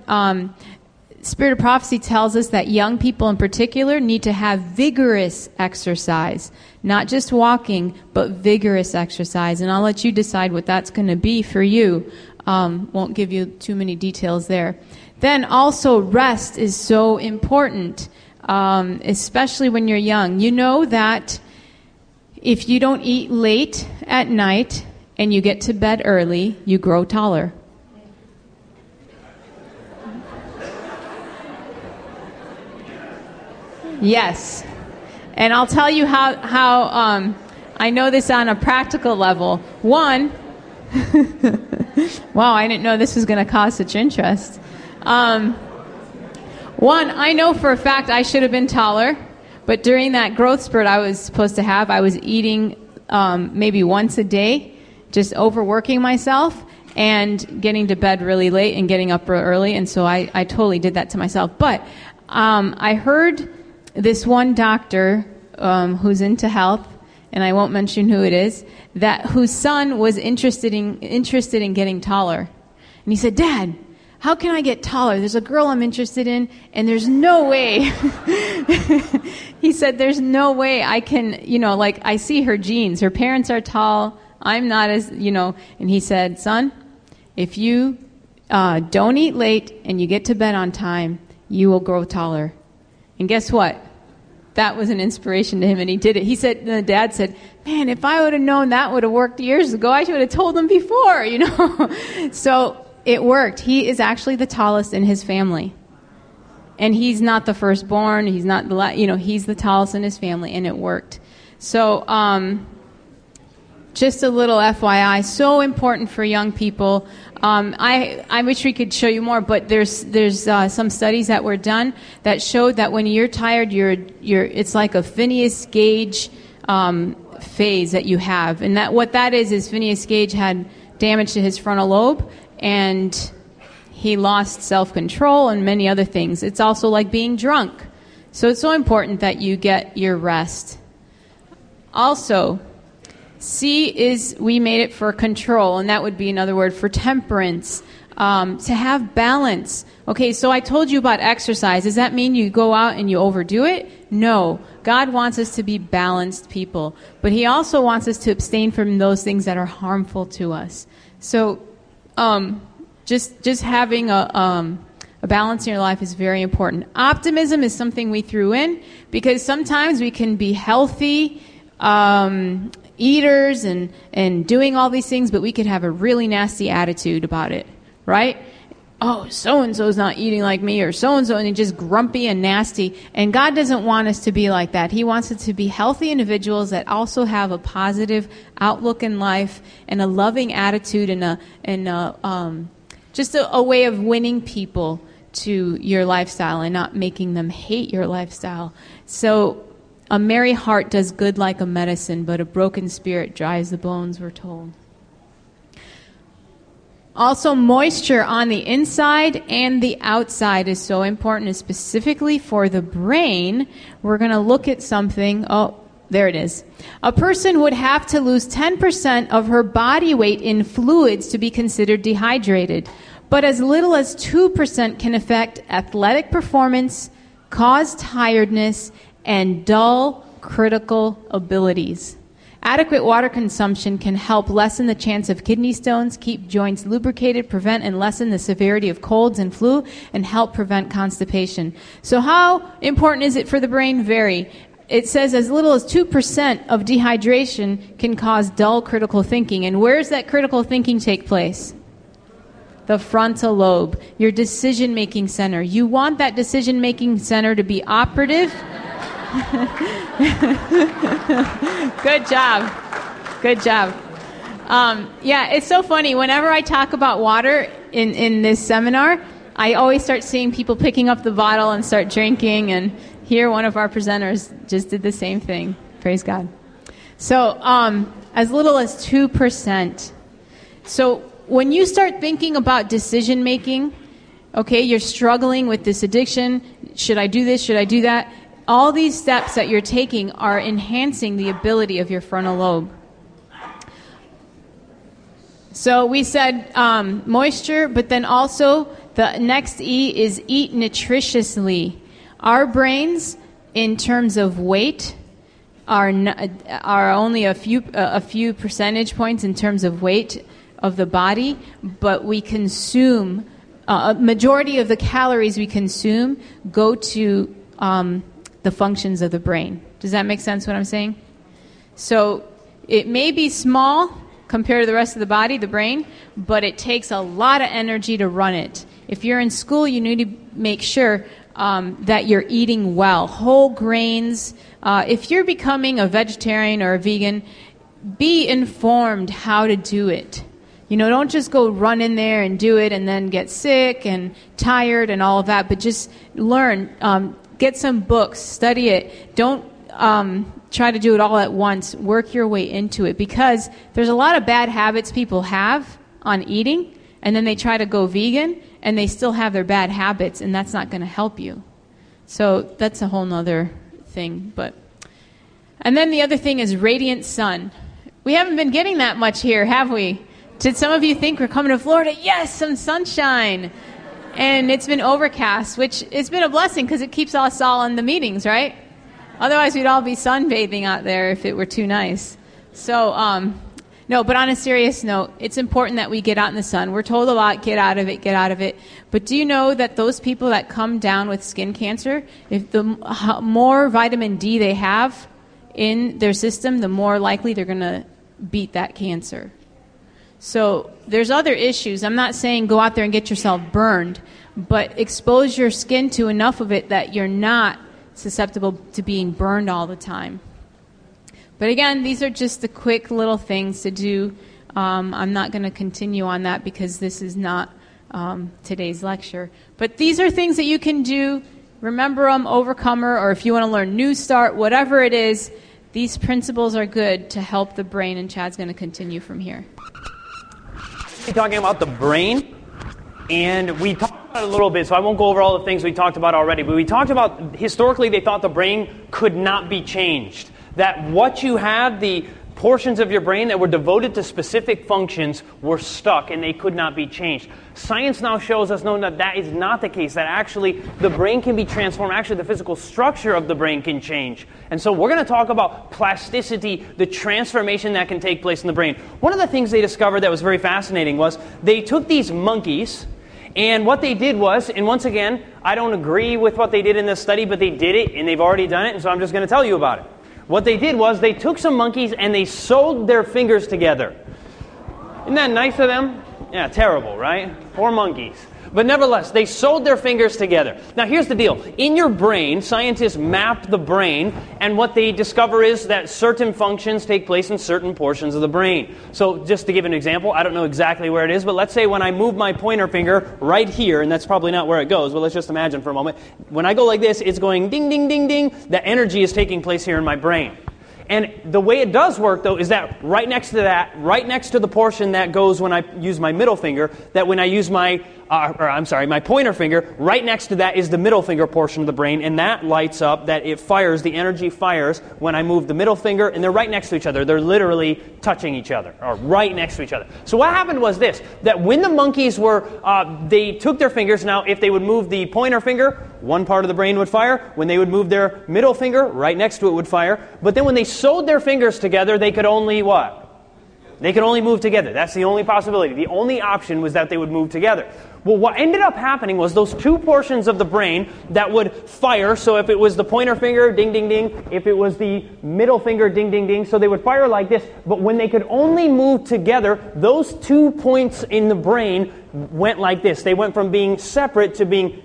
Spirit of Prophecy tells us that young people in particular need to have vigorous exercise. Not just walking, but vigorous exercise. And I'll let you decide what that's going to be for you. Won't give you too many details there. Then also rest is so important, especially when you're young. You know that if you don't eat late at night and you get to bed early, you grow taller. Yes. And I'll tell you how I know this on a practical level. One, wow, I didn't know this was going to cause such interest. One, I know for a fact I should have been taller, but during that growth spurt I was supposed to have, I was eating maybe once a day, just overworking myself and getting to bed really late and getting up real early, and so I totally did that to myself. But I heard this one doctor who's into health, and I won't mention who it is, whose son was interested in getting taller. And he said, "Dad, how can I get taller? There's a girl I'm interested in, and there's no way." He said, "There's no way I can, like I see her genes. Her parents are tall. I'm not as, And he said, "Son, if you don't eat late and you get to bed on time, you will grow taller." And guess what? That was an inspiration to him, and he did it. He said, the dad said, "Man, if I would have known that would have worked years ago, I should have told him before, So it worked. He is actually the tallest in his family. And he's not the firstborn. He's not he's the tallest in his family, and it worked. So just a little FYI, so important for young people. I wish we could show you more, but there's some studies that were done that showed that when you're tired, it's like a Phineas Gage phase that you have, and what that is Phineas Gage had damage to his frontal lobe, and he lost self-control and many other things. It's also like being drunk, so it's so important that you get your rest. Also, C is we made it for control, and that would be another word for temperance, to have balance. Okay, so I told you about exercise. Does that mean you go out and you overdo it? No. God wants us to be balanced people, but he also wants us to abstain from those things that are harmful to us. So just having a balance in your life is very important. Optimism is something we threw in because sometimes we can be healthy eaters and doing all these things, but we could have a really nasty attitude about it, right? Oh, so-and-so's not eating like me, or so-and-so, and just grumpy and nasty. And God doesn't want us to be like that. He wants us to be healthy individuals that also have a positive outlook in life and a loving attitude and just a way of winning people to your lifestyle and not making them hate your lifestyle. So a merry heart does good like a medicine, but a broken spirit dries the bones, we're told. Also, moisture on the inside and the outside is so important, specifically for the brain. We're going to look at something. Oh, there it is. A person would have to lose 10% of her body weight in fluids to be considered dehydrated, but as little as 2% can affect athletic performance, cause tiredness, and dull critical abilities. Adequate water consumption can help lessen the chance of kidney stones, keep joints lubricated, prevent and lessen the severity of colds and flu, and help prevent constipation. So how important is it for the brain? Very. It says as little as 2% of dehydration can cause dull critical thinking. And where does that critical thinking take place? The frontal lobe, your decision-making center. You want that decision-making center to be operative. Good job. Good job. Yeah, it's so funny. Whenever I talk about water in this seminar, I always start seeing people picking up the bottle and start drinking. And here, one of our presenters just did the same thing. Praise God. So, as little as 2%. So, when you start thinking about decision making, okay, you're struggling with this addiction. Should I do this? Should I do that? All these steps that you're taking are enhancing the ability of your frontal lobe. So we said moisture, but then also the next E is eat nutritiously. Our brains, in terms of weight, are only a few percentage points in terms of weight of the body, but we consume a majority of the calories we consume go to the functions of the brain. Does that make sense what I'm saying? So it may be small compared to the rest of the body, the brain, but it takes a lot of energy to run it. If you're in school, you need to make sure that you're eating well. Whole grains. If you're becoming a vegetarian or a vegan, be informed how to do it. You know, don't just go run in there and do it and then get sick and tired and all of that, but just learn. Get some books, study it. Don't try to do it all at once. Work your way into it, because there's a lot of bad habits people have on eating, and then they try to go vegan, and they still have their bad habits, and that's not going to help you. So that's a whole nother thing. And then the other thing is radiant sun. We haven't been getting that much here, have we? Did some of you think we're coming to Florida? Yes, some sunshine. And it's been overcast, which it's been a blessing because it keeps us all in the meetings, right? Otherwise, we'd all be sunbathing out there if it were too nice. So, no, but on a serious note, it's important that we get out in the sun. We're told a lot, get out of it, get out of it. But do you know that those people that come down with skin cancer, if the more vitamin D they have in their system, the more likely they're going to beat that cancer. So there's other issues. I'm not saying go out there and get yourself burned, but expose your skin to enough of it that you're not susceptible to being burned all the time. But again, these are just the quick little things to do I'm not going to continue on that because this is not today's lecture. But these are things that you can do. Remember them, Overcomer, or if you want to learn New Start, whatever it is, these principles are good to help the brain, and Chad's going to continue from here. We're talking about the brain, and we talked about it a little bit, so I won't go over all the things we talked about already, but we talked about, historically, they thought the brain could not be changed. That what you had, the portions of your brain that were devoted to specific functions were stuck and they could not be changed. Science now shows us that that is not the case, that actually the brain can be transformed. Actually, the physical structure of the brain can change. And so we're going to talk about plasticity, the transformation that can take place in the brain. One of the things they discovered that was very fascinating was they took these monkeys, and what they did was, and once again, I don't agree with what they did in this study, but they did it, and they've already done it, and so I'm just going to tell you about it. What they did was they took some monkeys and they sewed their fingers together. Isn't that nice of them? Yeah, terrible, right? Poor monkeys. But nevertheless, they sewed their fingers together. Now here's the deal. In your brain, scientists map the brain, and what they discover is that certain functions take place in certain portions of the brain. So just to give an example, I don't know exactly where it is, but let's say when I move my pointer finger right here, and that's probably not where it goes, but let's just imagine for a moment. When I go like this, it's going ding, ding, ding, ding. The energy is taking place here in my brain. And the way it does work, though, is that right next to the portion that goes when I use my middle finger, that when I use my pointer finger, right next to that is the middle finger portion of the brain, and that lights up, that it fires, the energy fires when I move the middle finger, and they're right next to each other. They're literally touching each other, or right next to each other. So what happened was this, that when the monkeys were, they took their fingers, now if they would move the pointer finger, one part of the brain would fire. When they would move their middle finger, right next to it would fire. But then when they sewed their fingers together, they could only what? They could only move together. That's the only possibility. The only option was that they would move together. Well, what ended up happening was those two portions of the brain that would fire, so if it was the pointer finger, ding, ding, ding, if it was the middle finger, ding, ding, ding, so they would fire like this, but when they could only move together, those 2 points in the brain went like this. They went from being separate to being,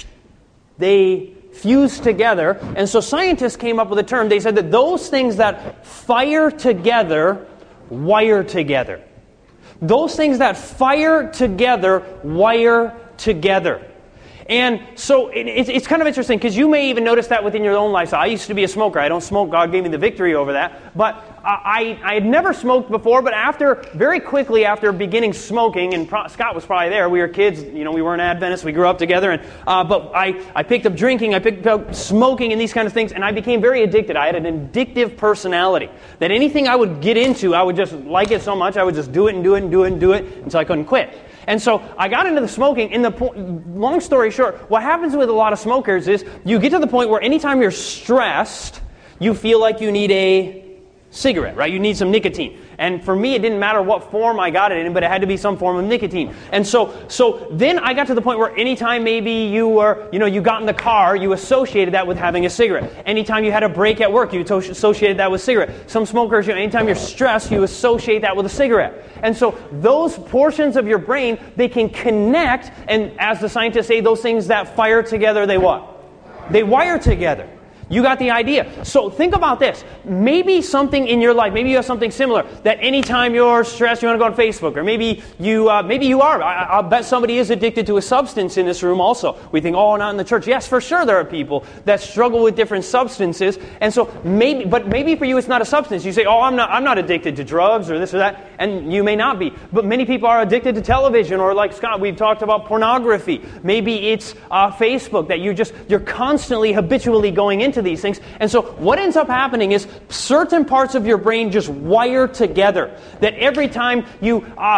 they fused together, and so scientists came up with a term. They said that those things that fire together wire together. Those things that fire together wire together. And so it's kind of interesting because you may even notice that within your own lifestyle. I used to be a smoker. I don't smoke. God gave me the victory over that. But I had never smoked before, but very quickly after beginning smoking, and Scott was probably there. We were kids. We weren't Adventists. We grew up together. But I picked up drinking. I picked up smoking and these kind of things. And I became very addicted. I had an addictive personality. That anything I would get into, I would just like it so much, I would just do it and do it and do it and do it until I couldn't quit. And so I got into the smoking. Long story short, what happens with a lot of smokers is you get to the point where anytime you're stressed, you feel like you need a cigarette, right? You need some nicotine. And for me, it didn't matter what form I got it in, but it had to be some form of nicotine. And so then I got to the point where anytime maybe you got in the car, you associated that with having a cigarette. Anytime you had a break at work, you associated that with cigarette. Some smokers, anytime you're stressed, you associate that with a cigarette. And so those portions of your brain, they can connect, and as the scientists say, those things that fire together, they what? They wire together. You got the idea. So think about this. Maybe something in your life, maybe you have something similar, that anytime you're stressed, you want to go on Facebook, or maybe you are. I'll bet somebody is addicted to a substance in this room also. We think, oh, not in the church. Yes, for sure there are people that struggle with different substances, and so maybe for you it's not a substance. You say, oh, I'm not addicted to drugs or this or that, and you may not be. But many people are addicted to television, or like Scott, we've talked about pornography. Maybe it's Facebook that you're constantly, habitually going into these things. And so what ends up happening is certain parts of your brain just wire together. That every time you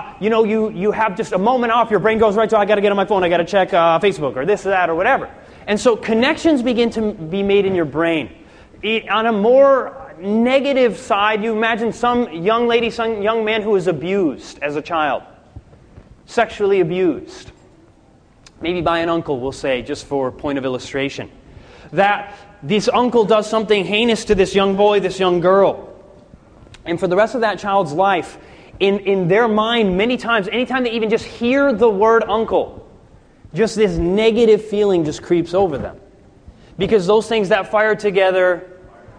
have just a moment off, your brain goes right to, I got to get on my phone, I got to check Facebook or this or that or whatever. And so connections begin to be made in your brain. On a more negative side, you imagine some young lady, some young man who was abused as a child. Sexually abused. Maybe by an uncle, we'll say, just for point of illustration. That this uncle does something heinous to this young boy, this young girl. And for the rest of that child's life, in their mind, many times, anytime they even just hear the word uncle, just this negative feeling just creeps over them. Because those things that fire together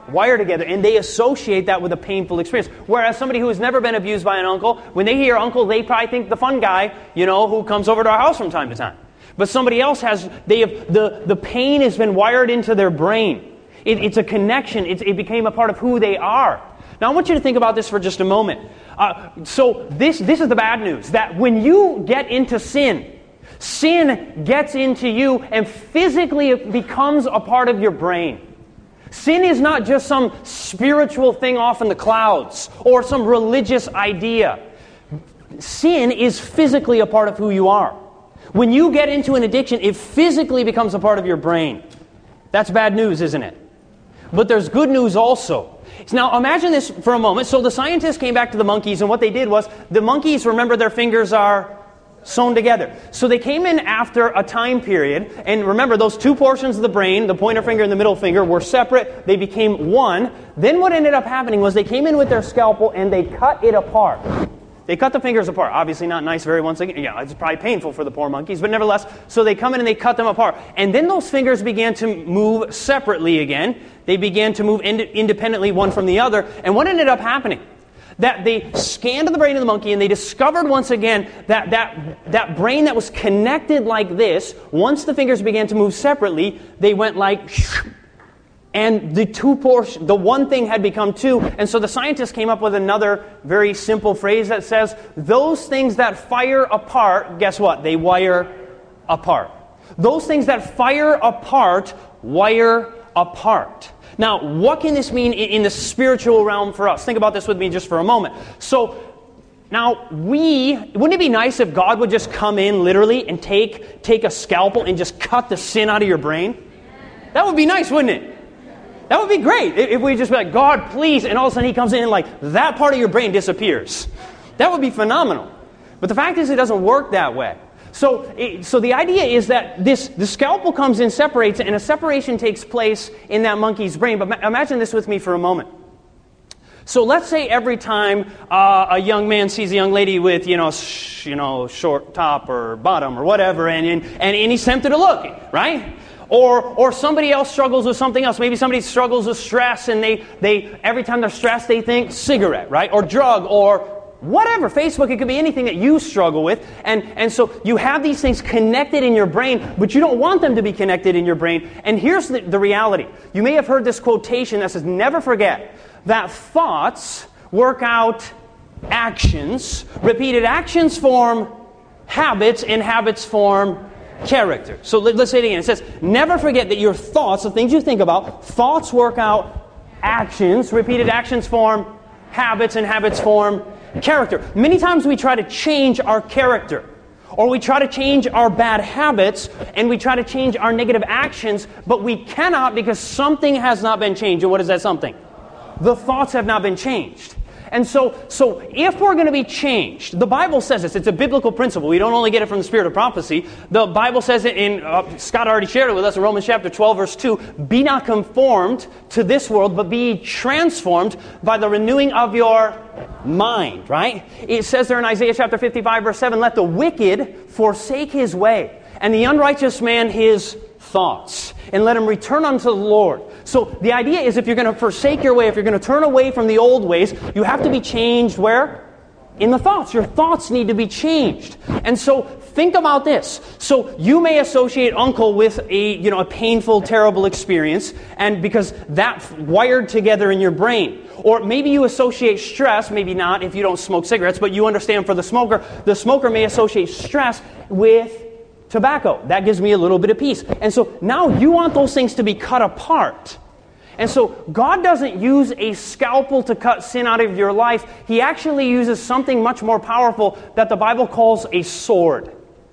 wire together, and they associate that with a painful experience. Whereas somebody who has never been abused by an uncle, when they hear uncle, they probably think the fun guy, who comes over to our house from time to time. But somebody else the pain has been wired into their brain. It's a connection. It became a part of who they are. Now I want you to think about this for just a moment. So this is the bad news, that when you get into sin gets into you and physically it becomes a part of your brain. Sin is not just some spiritual thing off in the clouds or some religious idea. Sin is physically a part of who you are. When you get into an addiction, it physically becomes a part of your brain. That's bad news, isn't it? But there's good news also. Now imagine this for a moment. So the scientists came back to the monkeys, and what they did was, the monkeys, remember, their fingers are sewn together. So they came in after a time period, and remember, those two portions of the brain, the pointer finger and the middle finger, were separate. They became one. Then what ended up happening was they came in with their scalpel and they cut it apart. They cut the fingers apart. Obviously not nice, once again. Yeah, it's probably painful for the poor monkeys, but nevertheless, so they come in and they cut them apart. And then those fingers began to move separately again. They began to move independently one from the other. And what ended up happening? That they scanned the brain of the monkey and they discovered once again that brain that was connected like this, once the fingers began to move separately, they went like, and the one thing had become two. And so the scientists came up with another very simple phrase that says, those things that fire apart, guess what? They wire apart. Those things that fire apart, wire apart. Now, what can this mean in the spiritual realm for us? Think about this with me just for a moment. So, now wouldn't it be nice if God would just come in literally and take a scalpel and just cut the sin out of your brain? That would be nice, wouldn't it? That would be great if we just be like, God, please, and all of a sudden He comes in and like, that part of your brain disappears. That would be phenomenal. But the fact is, it doesn't work that way. So the idea is that the scalpel comes in, separates, and a separation takes place in that monkey's brain. But imagine this with me for a moment. So let's say every time a young man sees a young lady with, short top or bottom or whatever, and he's tempted to look, right? Or somebody else struggles with something else. Maybe somebody struggles with stress, and they every time they're stressed, they think cigarette, right? Or drug, or whatever, Facebook, it could be anything that you struggle with. And so you have these things connected in your brain, but you don't want them to be connected in your brain. And here's the reality. You may have heard this quotation that says, never forget that thoughts work out actions, repeated actions form habits, and habits form character. So let's say it again. It says, never forget that your thoughts, the things you think about, thoughts work out actions, repeated actions form habits, and habits form character. Many times we try to change our character, or we try to change our bad habits, and we try to change our negative actions, but we cannot because something has not been changed. And what is that something? The thoughts have not been changed. And so if we're going to be changed, the Bible says this. It's a biblical principle. We don't only get it from the spirit of prophecy. The Bible says it in, Scott already shared it with us in Romans chapter 12, verse 2, be not conformed to this world, but be transformed by the renewing of your mind, right? It says there in Isaiah chapter 55, verse 7, let the wicked forsake his way, and the unrighteous man his thoughts, and let him return unto the Lord. So the idea is, if you're going to forsake your way, if you're going to turn away from the old ways, you have to be changed where? In the thoughts. Your thoughts need to be changed. And so think about this. So you may associate uncle with a painful, terrible experience, and because that's wired together in your brain. Or maybe you associate stress, maybe not if you don't smoke cigarettes, but you understand for the smoker may associate stress with tobacco. That gives me a little bit of peace. And so now you want those things to be cut apart. And so God doesn't use a scalpel to cut sin out of your life. He actually uses something much more powerful that the Bible calls a sword.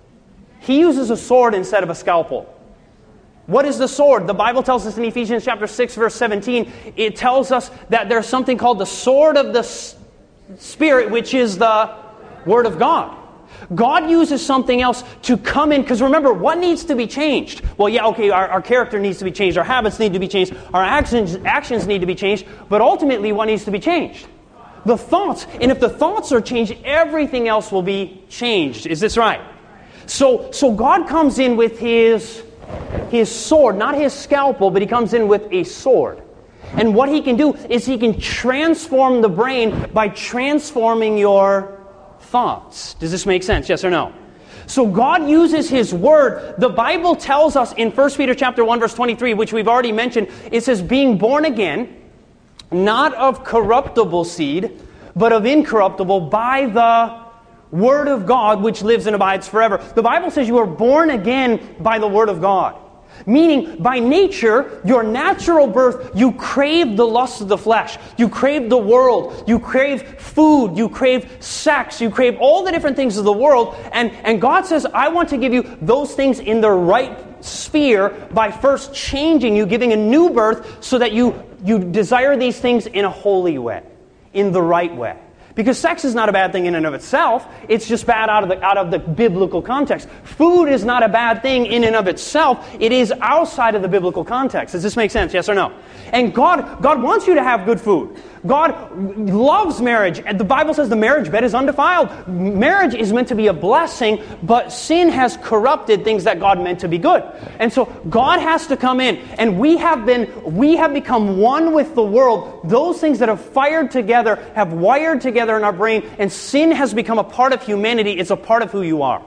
He uses a sword instead of a scalpel. What is the sword? The Bible tells us in Ephesians chapter 6, verse 17, it tells us that there's something called the sword of the Spirit, which is the Word of God. God uses something else to come in, because remember, what needs to be changed? Well, yeah, okay, our character needs to be changed, our habits need to be changed, our actions need to be changed, but ultimately, what needs to be changed? The thoughts. And if the thoughts are changed, everything else will be changed. Is this right? So God comes in with His sword, not His scalpel, but He comes in with a sword. And what he can do is he can transform the brain by transforming your thoughts. Does this make sense? Yes or no? So God uses His Word. The Bible tells us in 1 Peter chapter 1, verse 23, which we've already mentioned, it says, being born again, not of corruptible seed, but of incorruptible, by the Word of God, which lives and abides forever. The Bible says you are born again by the Word of God. Meaning, by nature, your natural birth, you crave the lust of the flesh. You crave the world. You crave food. You crave sex. You crave all the different things of the world. And God says, I want to give you those things in the right sphere by first changing you, giving a new birth so that you desire these things in a holy way, in the right way. Because sex is not a bad thing in and of itself. It's just bad out of the biblical context. Food is not a bad thing in and of itself. It is outside of the biblical context. Does this make sense? Yes or no? And God wants you to have good food. God loves marriage. And the Bible says the marriage bed is undefiled. Marriage is meant to be a blessing, but sin has corrupted things that God meant to be good. And so God has to come in, and we have become one with the world. Those things that have fired together, have wired together in our brain, and sin has become a part of humanity. It's a part of who you are.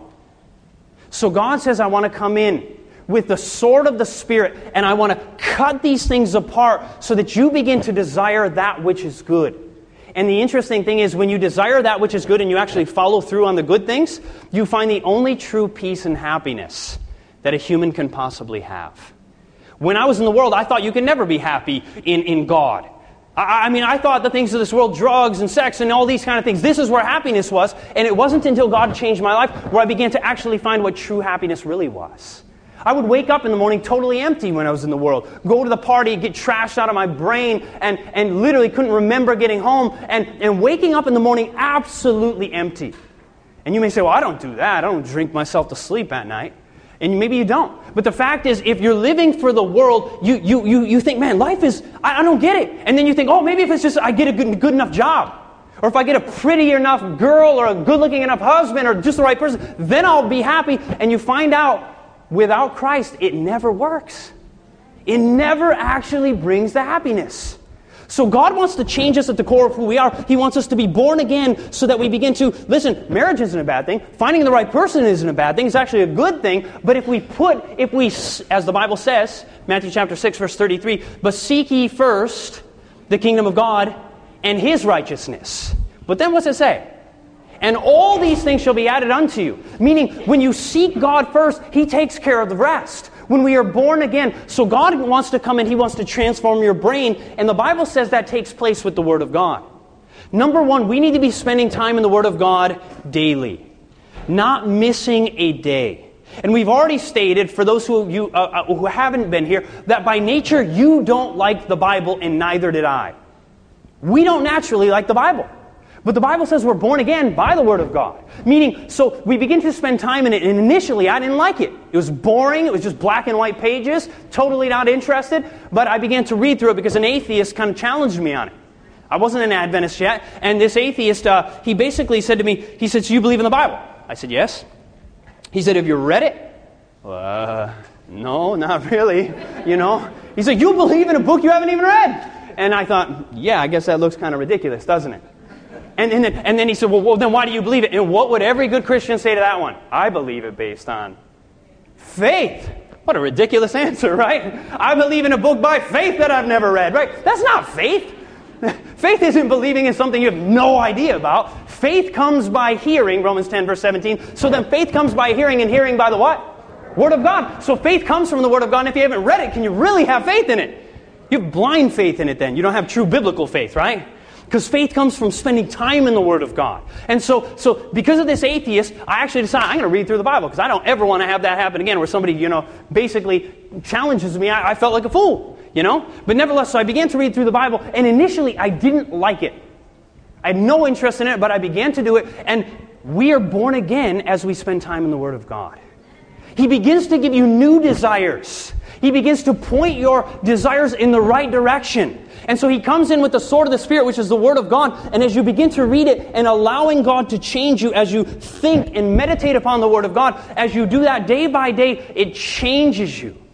So God says, I want to come in with the sword of the Spirit, and I want to cut these things apart so that you begin to desire that which is good. And the interesting thing is, when you desire that which is good and you actually follow through on the good things, you find the only true peace and happiness that a human can possibly have. When I was in the world, I thought you could never be happy in God. I thought the things of this world, drugs and sex and all these kind of things, this is where happiness was. And it wasn't until God changed my life where I began to actually find what true happiness really was. I would wake up in the morning totally empty when I was in the world. Go to the party, get trashed out of my brain, and literally couldn't remember getting home. And waking up in the morning absolutely empty. And you may say, well, I don't do that. I don't drink myself to sleep at night. And maybe you don't. But the fact is, if you're living for the world, you think, man, life is, I don't get it. And then you think, oh, maybe if it's just I get a good enough job. Or if I get a pretty enough girl or a good-looking enough husband or just the right person, then I'll be happy. And you find out, without Christ, it never works. It never actually brings the happiness. So God wants to change us at the core of who we are. He wants us to be born again so that we begin to, listen, marriage isn't a bad thing. Finding the right person isn't a bad thing. It's actually a good thing. But if we, as the Bible says, Matthew chapter 6, verse 33, but seek ye first the kingdom of God and His righteousness. But then what's it say? And all these things shall be added unto you. Meaning, when you seek God first, He takes care of the rest. When we are born again, so God wants to come in, He wants to transform your brain, and the Bible says that takes place with the Word of God. Number one, we need to be spending time in the Word of God daily. Not missing a day. And we've already stated, for those who haven't been here, that by nature you don't like the Bible, and neither did I. We don't naturally like the Bible. But the Bible says we're born again by the Word of God. Meaning, so we begin to spend time in it, and initially I didn't like it. It was boring, it was just black and white pages, totally not interested, but I began to read through it because an atheist kind of challenged me on it. I wasn't an Adventist yet, and this atheist, he basically said to me, he said, so you believe in the Bible? I said, yes. He said, have you read it? No, not really, He said, you believe in a book you haven't even read? And I thought, yeah, I guess that looks kind of ridiculous, doesn't it? And then he said, well, then why do you believe it? And what would every good Christian say to that one? I believe it based on faith. What a ridiculous answer, right? I believe in a book by faith that I've never read, right? That's not faith. Faith isn't believing in something you have no idea about. Faith comes by hearing, Romans 10, verse 17. So then faith comes by hearing, and hearing by the what? Word of God. So faith comes from the Word of God, and if you haven't read it, can you really have faith in it? You have blind faith in it then. You don't have true biblical faith, right? Because faith comes from spending time in the Word of God. And so because of this atheist, I actually decided I'm going to read through the Bible because I don't ever want to have that happen again where somebody, basically challenges me. I felt like a fool, But nevertheless, so I began to read through the Bible, and initially I didn't like it. I had no interest in it, but I began to do it, and we are born again as we spend time in the Word of God. He begins to give you new desires. He begins to point your desires in the right direction. And so He comes in with the sword of the Spirit, which is the Word of God. And as you begin to read it and allowing God to change you as you think and meditate upon the Word of God, as you do that day by day, it changes you.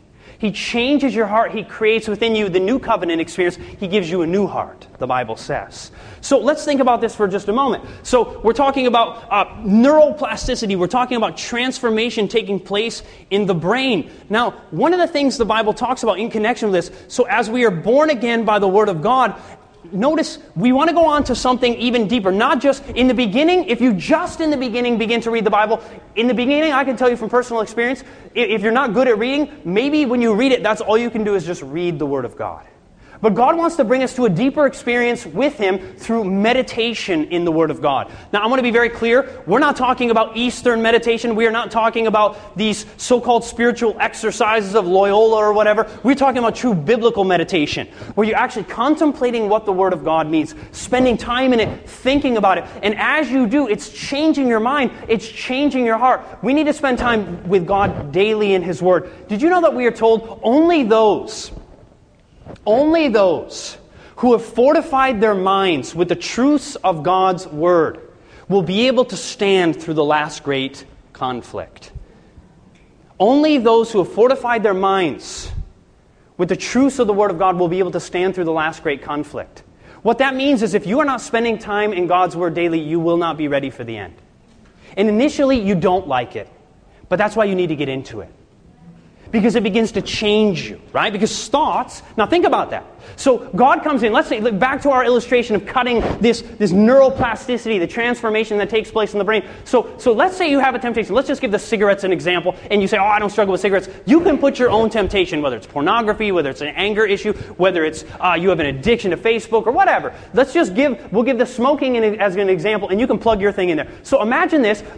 He changes your heart. He creates within you the new covenant experience. He gives you a new heart, the Bible says. So let's think about this for just a moment. So we're talking about neuroplasticity. We're talking about transformation taking place in the brain. Now, one of the things the Bible talks about in connection with this, so as we are born again by the Word of God, notice we want to go on to something even deeper. Not just in the beginning. If you just in the beginning begin to read the Bible, in the beginning, I can tell you from personal experience, if you're not good at reading, maybe when you read it, that's all you can do is just read the Word of God. But God wants to bring us to a deeper experience with Him through meditation in the Word of God. Now, I want to be very clear. We're not talking about Eastern meditation. We are not talking about these so-called spiritual exercises of Loyola or whatever. We're talking about true biblical meditation, where you're actually contemplating what the Word of God means, spending time in it, thinking about it. And as you do, it's changing your mind. It's changing your heart. We need to spend time with God daily in His Word. Did you know that we are told only those who have fortified their minds with the truths of God's Word will be able to stand through the last great conflict. Only those who have fortified their minds with the truths of the Word of God will be able to stand through the last great conflict. What that means is if you are not spending time in God's Word daily, you will not be ready for the end. And initially, you don't like it. But that's why you need to get into it. Because it begins to change you, right? Because thoughts, now think about that. So God comes in, let's say, back to our illustration of cutting this neuroplasticity, the transformation that takes place in the brain. So let's say you have a temptation. Let's just give the cigarettes an example, and you say, oh, I don't struggle with cigarettes. You can put your own temptation, whether it's pornography, whether it's an anger issue, whether it's you have an addiction to Facebook or whatever. We'll give the smoking as an example, and you can plug your thing in there. So imagine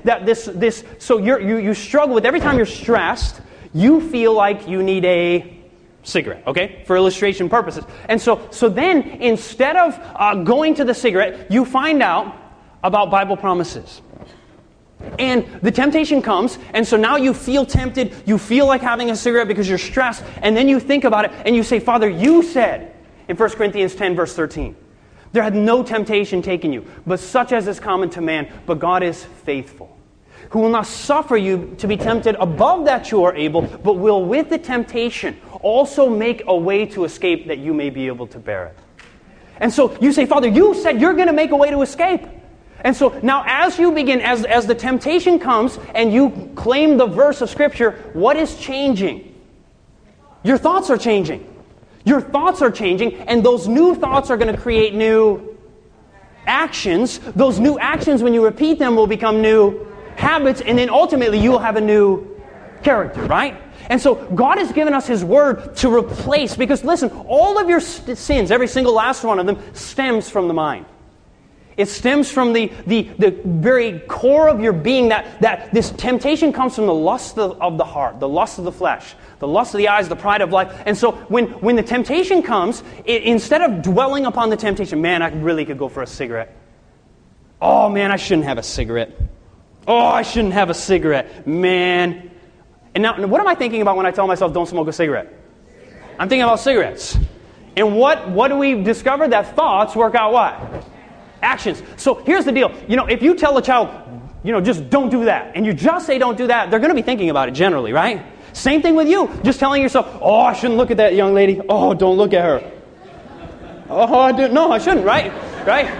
so you struggle with every time you're stressed, you feel like you need a cigarette, okay, for illustration purposes. And so then, instead of going to the cigarette, you find out about Bible promises. And the temptation comes, and so now you feel tempted, you feel like having a cigarette because you're stressed, and then you think about it, and you say, Father, you said in 1 Corinthians 10, verse 13, there had no temptation taken you, but such as is common to man, but God is faithful, who will not suffer you to be tempted above that you are able, but will with the temptation also make a way to escape that you may be able to bear it. And so you say, Father, you said you're going to make a way to escape. And so now as you begin, as the temptation comes and you claim the verse of Scripture, what is changing? Your thoughts are changing. Your thoughts are changing, and those new thoughts are going to create new actions. Those new actions, when you repeat them, will become new habits, and then ultimately you will have a new character, right? And so God has given us His Word to replace, because listen, all of your sins, every single last one of them, stems from the mind. It stems from the very core of your being, that this temptation comes from the lust of the heart, the lust of the flesh, the lust of the eyes, the pride of life. And so when the temptation comes, instead of dwelling upon the temptation, man, I really could go for a cigarette. Oh man, I shouldn't have a cigarette. Oh, I shouldn't have a cigarette. Man. And now, what am I thinking about when I tell myself don't smoke a cigarette? I'm thinking about cigarettes. And what do we discover? That thoughts work out what? Actions. So here's the deal. If you tell a child, just don't do that, and you just say don't do that, they're going to be thinking about it generally, right? Same thing with you. Just telling yourself, oh, I shouldn't look at that young lady. Oh, don't look at her. Oh, I shouldn't, right? Right?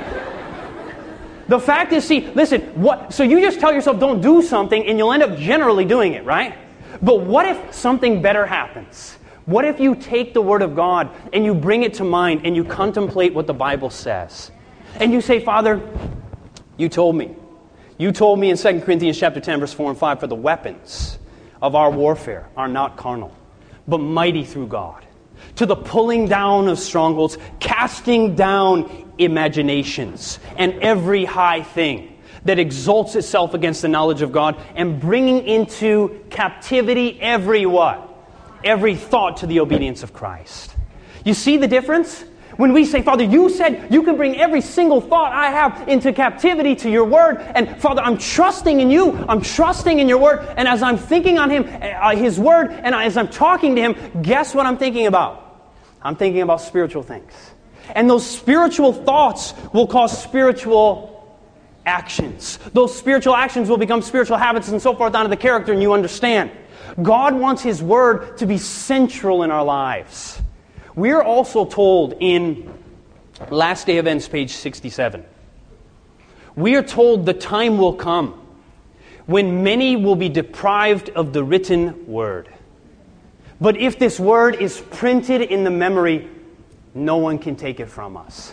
The fact is, so you just tell yourself don't do something and you'll end up generally doing it, right? But what if something better happens? What if you take the Word of God and you bring it to mind and you contemplate what the Bible says? And you say, Father, you told me. You told me in 2 Corinthians chapter 10, verse 4 and 5, for the weapons of our warfare are not carnal, but mighty through God, to the pulling down of strongholds, casting down imaginations and every high thing that exalts itself against the knowledge of God, and bringing into captivity every thought to the obedience of Christ. You see the difference? When we say, Father, you said you can bring every single thought I have into captivity to your Word, and Father, I'm trusting in you, I'm trusting in your Word, and as I'm thinking on His Word, and as I'm talking to Him, guess what I'm thinking about? I'm thinking about spiritual things. And those spiritual thoughts will cause spiritual actions. Those spiritual actions will become spiritual habits and so forth onto the character, and you understand. God wants His Word to be central in our lives. We're also told in Last Day Events, page 67, we are told the time will come when many will be deprived of the written Word. But if this Word is printed in the memory, no one can take it from us.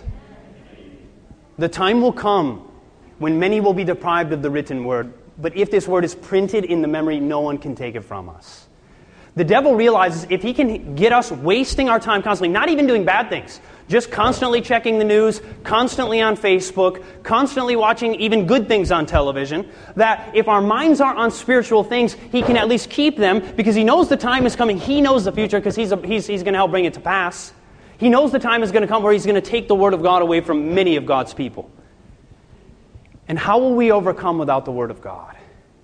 The time will come when many will be deprived of the written Word. But if this Word is printed in the memory, no one can take it from us. The devil realizes if he can get us wasting our time constantly, not even doing bad things, just constantly checking the news, constantly on Facebook, constantly watching even good things on television, that if our minds are on spiritual things, he can at least keep them because he knows the time is coming. He knows the future because he's going to help bring it to pass. He knows the time is going to come where he's going to take the Word of God away from many of God's people. And how will we overcome without the Word of God?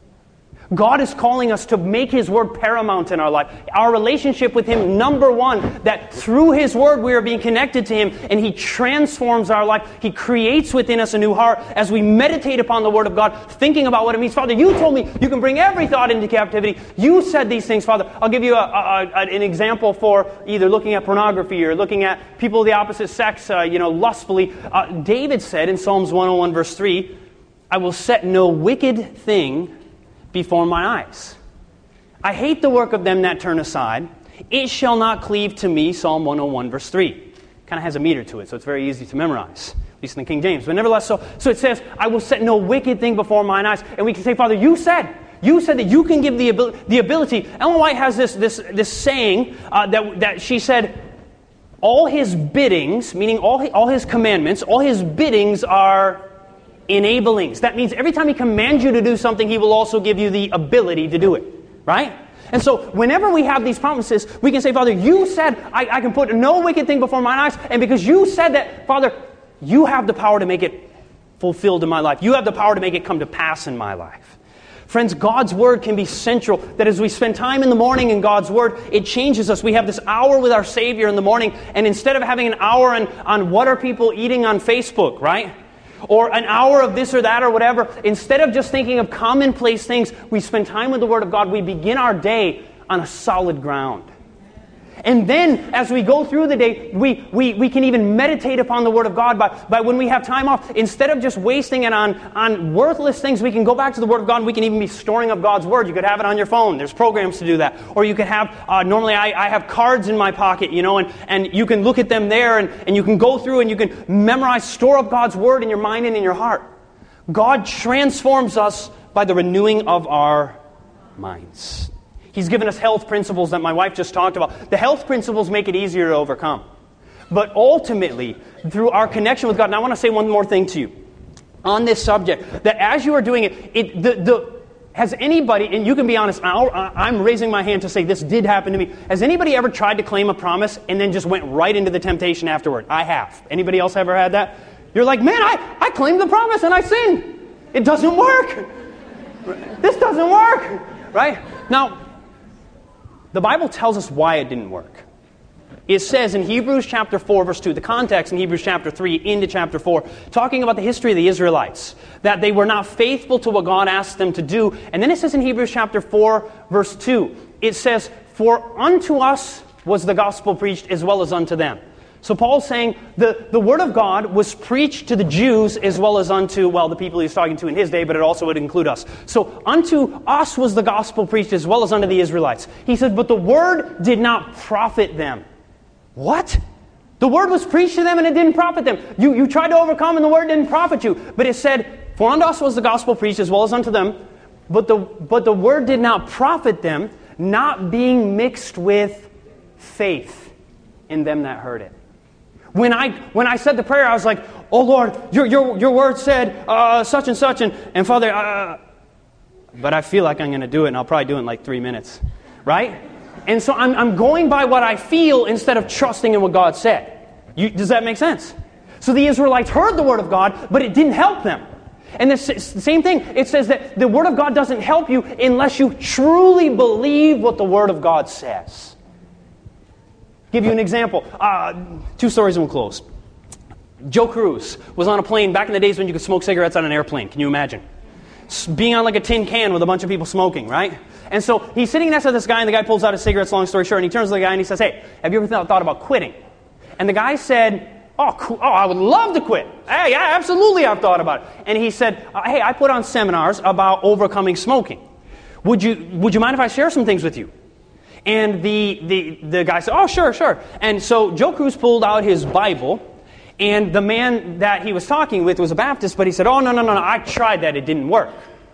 God is calling us to make His Word paramount in our life. Our relationship with Him, number one, that through His Word we are being connected to Him and He transforms our life. He creates within us a new heart as we meditate upon the Word of God, thinking about what it means. Father, you told me you can bring every thought into captivity. You said these things, Father. I'll give you an example for either looking at pornography or looking at people of the opposite sex, lustfully. David said in Psalms 101 verse 3, I will set no wicked thing before my eyes. I hate the work of them that turn aside. It shall not cleave to me, Psalm 101, verse 3. Kind of has a meter to it, so it's very easy to memorize, at least in the King James. But nevertheless, so it says, I will set no wicked thing before mine eyes. And we can say, Father, you said that you can give the ability. Ellen White has this saying that she said, all His biddings, meaning all His commandments, all His biddings are enablings. That means every time He commands you to do something, He will also give you the ability to do it. Right? And so whenever we have these promises, we can say, Father, you said I can put no wicked thing before mine eyes. And because you said that, Father, you have the power to make it fulfilled in my life. You have the power to make it come to pass in my life. Friends, God's Word can be central. That as we spend time in the morning in God's Word, it changes us. We have this hour with our Savior in the morning. And instead of having an hour on what are people eating on Facebook, right? Or an hour of this or that or whatever. Instead of just thinking of commonplace things, we spend time with the Word of God. We begin our day on a solid ground. And then, as we go through the day, we can even meditate upon the Word of God by when we have time off. Instead of just wasting it on worthless things, we can go back to the Word of God and we can even be storing up God's Word. You could have it on your phone. There's programs to do that. Or you could have, normally I have cards in my pocket, and you can look at them there and you can go through and you can memorize, store up God's Word in your mind and in your heart. God transforms us by the renewing of our minds. He's given us health principles that my wife just talked about. The health principles make it easier to overcome. But ultimately, through our connection with God, and I want to say one more thing to you on this subject, that as you are doing it, has anybody, and you can be honest, I'm raising my hand to say this did happen to me. Has anybody ever tried to claim a promise and then just went right into the temptation afterward? I have. Anybody else ever had that? You're like, man, I claimed the promise and I sinned. It doesn't work. This doesn't work. Right? Now, the Bible tells us why it didn't work. It says in Hebrews chapter 4, verse 2, the context in Hebrews chapter 3 into chapter 4, talking about the history of the Israelites, that they were not faithful to what God asked them to do. And then it says in Hebrews chapter 4, verse 2, it says, for unto us was the gospel preached as well as unto them. So Paul's saying the Word of God was preached to the Jews as well as unto, the people he was talking to in his day, but it also would include us. So unto us was the gospel preached as well as unto the Israelites. He said, but the Word did not profit them. What? The Word was preached to them and it didn't profit them. You tried to overcome and the Word didn't profit you. But it said, for unto us was the gospel preached as well as unto them, but the Word did not profit them, not being mixed with faith in them that heard it. When I said the prayer, I was like, oh Lord, your word said such and such, and Father, but I feel like I'm going to do it, and I'll probably do it in like 3 minutes, right? And so I'm going by what I feel instead of trusting in what God said. Does that make sense? So the Israelites heard the Word of God, but it didn't help them. And the same thing, it says that the Word of God doesn't help you unless you truly believe what the Word of God says. Give you an example. 2 stories and we'll close. Joe Cruz was on a plane back in the days when you could smoke cigarettes on an airplane. Can you imagine? Being on like a tin can with a bunch of people smoking, right? And so he's sitting next to this guy, and the guy pulls out his cigarettes, long story short, and he turns to the guy and he says, hey, have you ever thought about quitting? And the guy said, oh, I would love to quit. Hey, yeah, absolutely, I've thought about it. And he said, hey, I put on seminars about overcoming smoking. Would you mind if I share some things with you? And the guy said, oh, sure. And so Joe Cruz pulled out his Bible, and the man that he was talking with was a Baptist, but he said, oh, no, I tried that, it didn't work.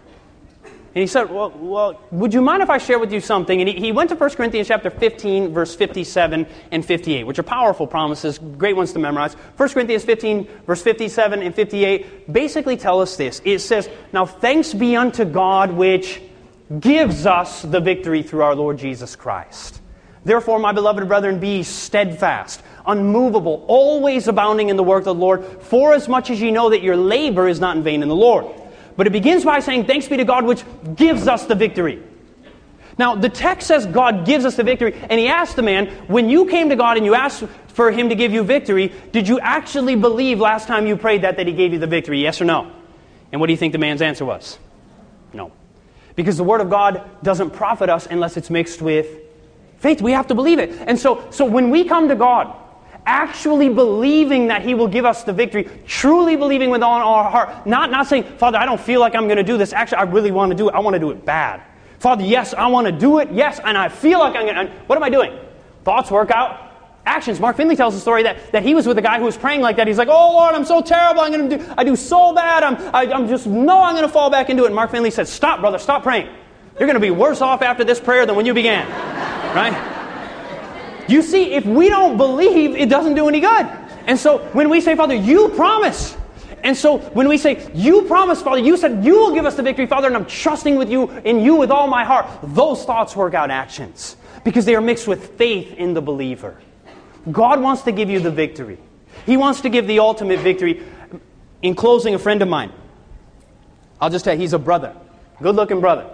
And he said, well, would you mind if I share with you something? And he went to 1 Corinthians chapter 15, verse 57 and 58, which are powerful promises, great ones to memorize. 1 Corinthians 15, verse 57 and 58 basically tell us this. It says, now thanks be unto God which gives us the victory through our Lord Jesus Christ. Therefore, my beloved brethren, be steadfast, unmovable, always abounding in the work of the Lord, for as much as ye know that your labor is not in vain in the Lord. But it begins by saying, thanks be to God which gives us the victory. Now, the text says God gives us the victory, and he asked the man, when you came to God and you asked for him to give you victory, did you actually believe last time you prayed that he gave you the victory, yes or no? And what do you think the man's answer was? No. Because the Word of God doesn't profit us unless it's mixed with faith. We have to believe it. And so when we come to God, actually believing that he will give us the victory, truly believing with all our heart, not saying, Father, I don't feel like I'm going to do this. Actually, I really want to do it. I want to do it bad. Father, yes, I want to do it. Yes, and I feel like I'm going to. What am I doing? Thoughts work out. Actions. Mark Finley tells the story that he was with a guy who was praying like that. He's like, oh, Lord, I'm so terrible. I do so bad. I'm just know I'm going to fall back into it. And Mark Finley said, stop, brother, stop praying. You're going to be worse off after this prayer than when you began. Right? You see, if we don't believe, it doesn't do any good. And so when we say, Father, you promise. And so when we say, you promise, Father, you said you will give us the victory, Father, and I'm trusting in you with all my heart. Those thoughts work out actions because they are mixed with faith in the believer. God wants to give you the victory. He wants to give the ultimate victory. In closing, a friend of mine, I'll just tell you, he's a brother. Good-looking brother.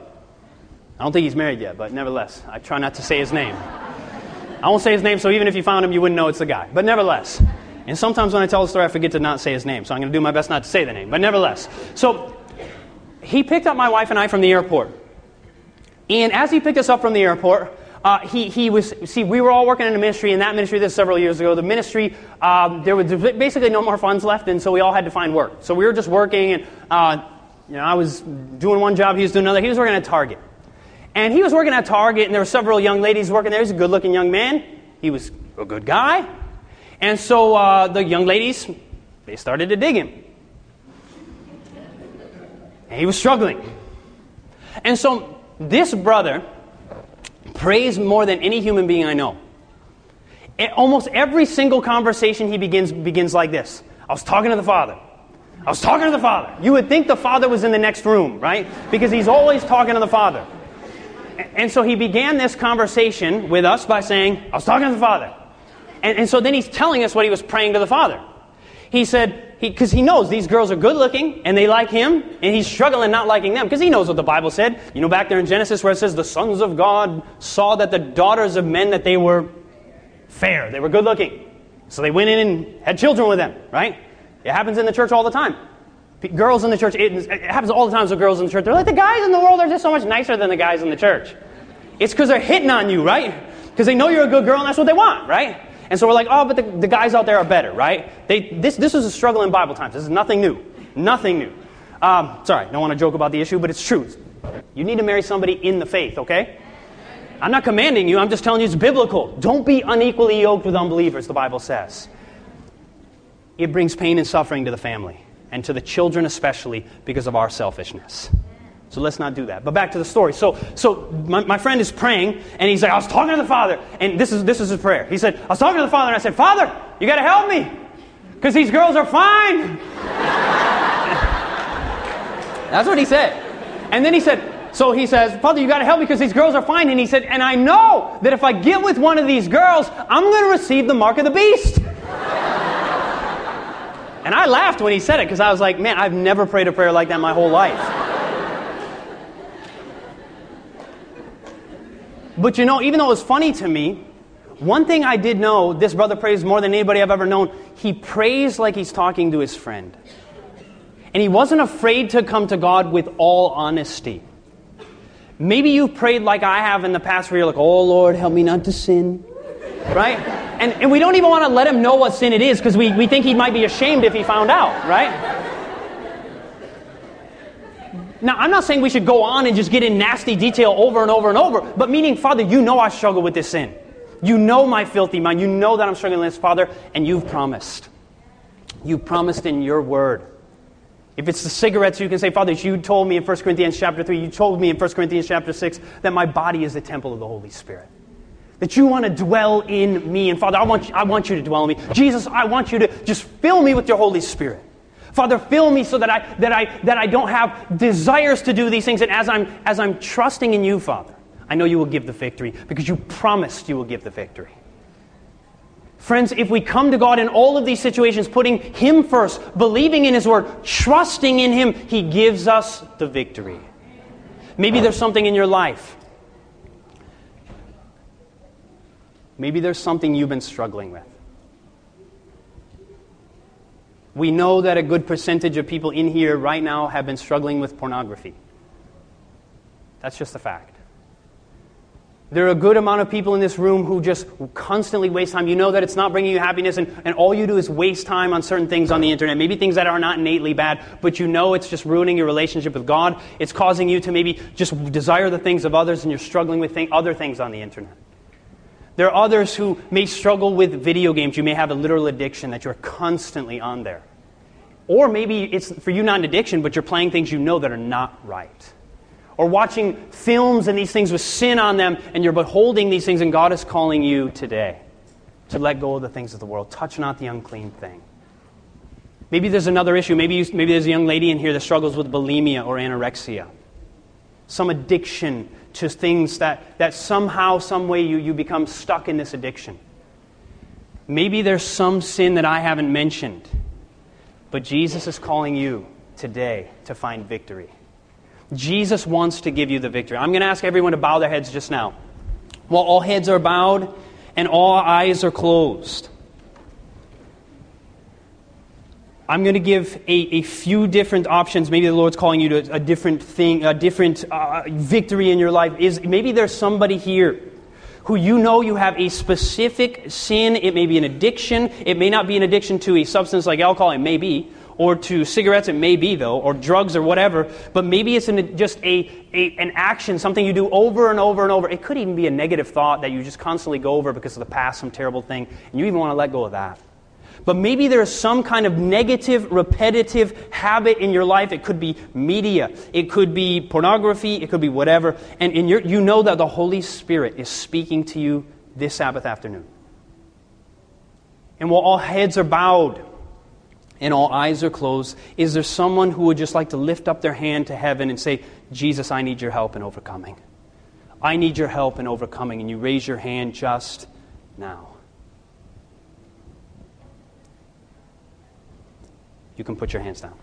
I don't think he's married yet, but nevertheless, I try not to say his name. I won't say his name, so even if you found him, you wouldn't know it's the guy. But nevertheless, and sometimes when I tell the story, I forget to not say his name, so I'm going to do my best not to say the name. But nevertheless, so he picked up my wife and I from the airport. And as he picked us up from the airport, we were all working in a ministry, and that ministry, this several years ago, the ministry, there was basically no more funds left, and so we all had to find work. So we were just working, and I was doing one job, he was doing another. He was working at Target. And he was working at Target, and there were several young ladies working there. He was a good-looking young man. He was a good guy. And so the young ladies, they started to dig him. And he was struggling. And so this brother prays more than any human being I know. Almost every single conversation he begins like this. I was talking to the Father. I was talking to the Father. You would think the Father was in the next room, right? Because he's always talking to the Father. And so he began this conversation with us by saying, I was talking to the Father. And so then he's telling us what he was praying to the Father. He said, because he knows these girls are good looking and they like him, and he's struggling not liking them because he knows what the Bible said. You know, back there in Genesis where it says the sons of God saw that the daughters of men, that they were fair, they were good looking. So they went in and had children with them, right? It happens in the church all the time. Girls in the church, it happens all the time with girls in the church. They're like, the guys in the world are just so much nicer than the guys in the church. It's because they're hitting on you, right? Because they know you're a good girl and that's what they want, right? And so we're like, oh, but the guys out there are better, right? This is a struggle in Bible times. This is nothing new. Nothing new. Sorry, I don't want to joke about the issue, but it's true. You need to marry somebody in the faith, okay? I'm not commanding you. I'm just telling you it's biblical. Don't be unequally yoked with unbelievers, the Bible says. It brings pain and suffering to the family. And to the children especially, because of our selfishness. So let's not do that. But back to the story. So my friend is praying, and he's like, I was talking to the Father, and this is his prayer. He said, I was talking to the Father, and I said, Father, you got to help me, because these girls are fine. That's what he said. And then he says, Father, you got to help me because these girls are fine. And he said, and I know that if I get with one of these girls, I'm going to receive the mark of the beast. And I laughed when he said it because I was like, man, I've never prayed a prayer like that my whole life. But you know, even though it was funny to me, one thing I did know, this brother prays more than anybody I've ever known. He prays like he's talking to his friend. And he wasn't afraid to come to God with all honesty. Maybe you've prayed like I have in the past where you're like, oh, Lord, help me not to sin. Right? And we don't even want to let him know what sin it is because we think he might be ashamed if he found out. Right? Now, I'm not saying we should go on and just get in nasty detail over and over and over, but meaning, Father, you know I struggle with this sin. You know my filthy mind. You know that I'm struggling with this, Father, and you've promised. You promised in your word. If it's the cigarettes, you can say, Father, you told me in 1 Corinthians chapter 3, you told me in 1 Corinthians chapter 6 that my body is the temple of the Holy Spirit. That you want to dwell in me. And Father, I want you to dwell in me. Jesus, I want you to just fill me with your Holy Spirit. Father, fill me so that I don't have desires to do these things. And as I'm trusting in you, Father, I know you will give the victory because you promised you will give the victory. Friends, if we come to God in all of these situations, putting Him first, believing in His Word, trusting in Him, He gives us the victory. Maybe there's something in your life. Maybe there's something you've been struggling with. We know that a good percentage of people in here right now have been struggling with pornography. That's just a fact. There are a good amount of people in this room who just constantly waste time. You know that it's not bringing you happiness, and all you do is waste time on certain things on the internet. Maybe things that are not innately bad, but you know it's just ruining your relationship with God. It's causing you to maybe just desire the things of others, and you're struggling with other things on the internet. There are others who may struggle with video games. You may have a literal addiction that you're constantly on there. Or maybe it's for you not an addiction, but you're playing things you know that are not right. Or watching films and these things with sin on them, and you're beholding these things, and God is calling you today to let go of the things of the world. Touch not the unclean thing. Maybe there's another issue. Maybe there's a young lady in here that struggles with bulimia or anorexia. Some addiction to things that somehow, some way you become stuck in this addiction. Maybe there's some sin that I haven't mentioned, but Jesus is calling you today to find victory. Jesus wants to give you the victory. I'm going to ask everyone to bow their heads just now. While all heads are bowed and all eyes are closed, I'm going to give a few different options. Maybe the Lord's calling you to a different thing, a different victory in your life. Maybe there's somebody here who you know you have a specific sin. It may be an addiction. It may not be an addiction to a substance like alcohol. It may be. Or to cigarettes, it may be, though, or drugs or whatever. But maybe it's just an action, something you do over and over and over. It could even be a negative thought that you just constantly go over because of the past, some terrible thing, and you even want to let go of that. But maybe there's some kind of negative, repetitive habit in your life. It could be media. It could be pornography. It could be whatever. And you know that the Holy Spirit is speaking to you this Sabbath afternoon. And while all heads are bowed and all eyes are closed, is there someone who would just like to lift up their hand to heaven and say, Jesus, I need your help in overcoming. I need your help in overcoming. And you raise your hand just now. You can put your hands down.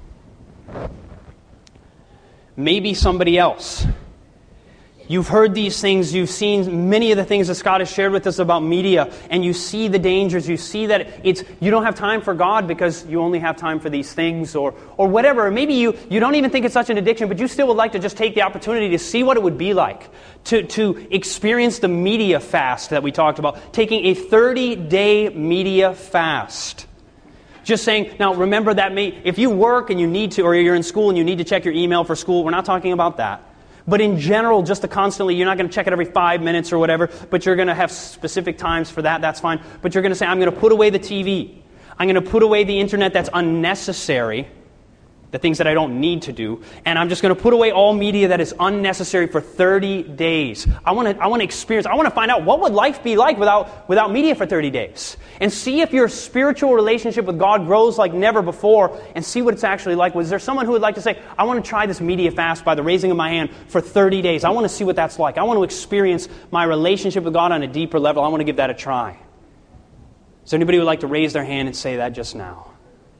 Maybe somebody else. You've heard these things, you've seen many of the things that Scott has shared with us about media, and you see the dangers, you see that you don't have time for God because you only have time for these things, or whatever. Or maybe you don't even think it's such an addiction, but you still would like to just take the opportunity to see what it would be like to experience the media fast that we talked about, taking a 30-day media fast. Just saying, now remember that if you work and you need to, or you're in school and you need to check your email for school, we're not talking about that. But in general, just to constantly, you're not going to check it every 5 minutes or whatever, but you're going to have specific times for that, that's fine. But you're going to say, I'm going to put away the TV. I'm going to put away the internet that's unnecessary, the things that I don't need to do, and I'm just going to put away all media that is unnecessary for 30 days. I want to experience, I want to find out what would life be like without media for 30 days. And see if your spiritual relationship with God grows like never before, and see what it's actually like. Was there someone who would like to say, I want to try this media fast by the raising of my hand for 30 days. I want to see what that's like. I want to experience my relationship with God on a deeper level. I want to give that a try. Is there anybody who would like to raise their hand and say that just now?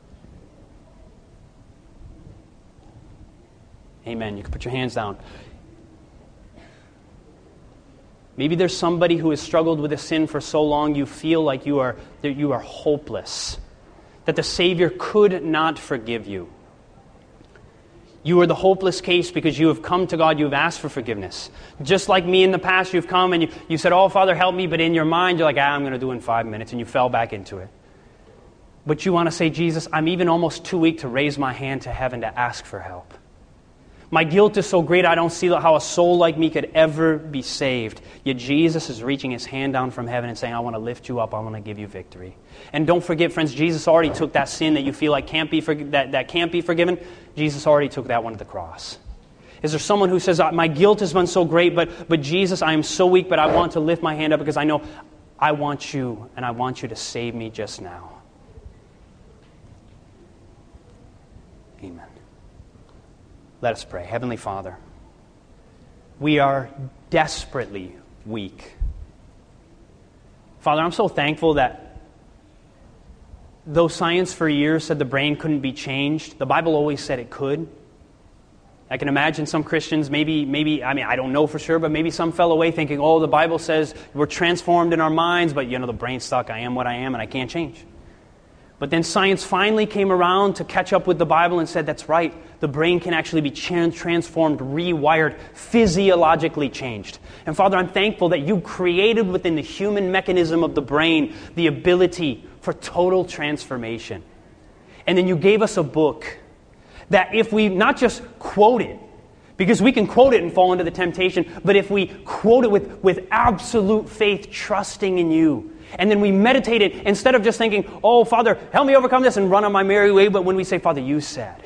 Amen. You can put your hands down. Maybe there's somebody who has struggled with a sin for so long you feel like you are hopeless, that the Savior could not forgive you. You are the hopeless case because you have come to God, you have asked for forgiveness. Just like me in the past, you've come and you said, oh, Father, help me, but in your mind, you're like, I'm going to do it in 5 minutes, and you fell back into it. But you want to say, Jesus, I'm even almost too weak to raise my hand to heaven to ask for help. My guilt is so great, I don't see how a soul like me could ever be saved. Yet Jesus is reaching his hand down from heaven and saying, I want to lift you up, I want to give you victory. And don't forget, friends, Jesus already took that sin that you feel like can't be forgiven. Jesus already took that one to the cross. Is there someone who says, my guilt has been so great, but Jesus, I am so weak, but I want to lift my hand up because I know I want you, and I want you to save me just now. Amen. Let us pray. Heavenly Father, we are desperately weak. Father, I'm so thankful that though science for years said the brain couldn't be changed, the Bible always said it could. I can imagine some Christians, maybe, I don't know for sure, but maybe some fell away thinking, oh, the Bible says we're transformed in our minds, but the brain's stuck, I am what I am, and I can't change. But then science finally came around to catch up with the Bible and said, that's right, the brain can actually be transformed, rewired, physiologically changed. And Father, I'm thankful that you created within the human mechanism of the brain the ability for total transformation. And then you gave us a book that if we not just quote it, because we can quote it and fall into the temptation, but if we quote it with absolute faith, trusting in you, and then we meditate it instead of just thinking, oh, Father, help me overcome this and run on my merry way. But when we say, Father, you said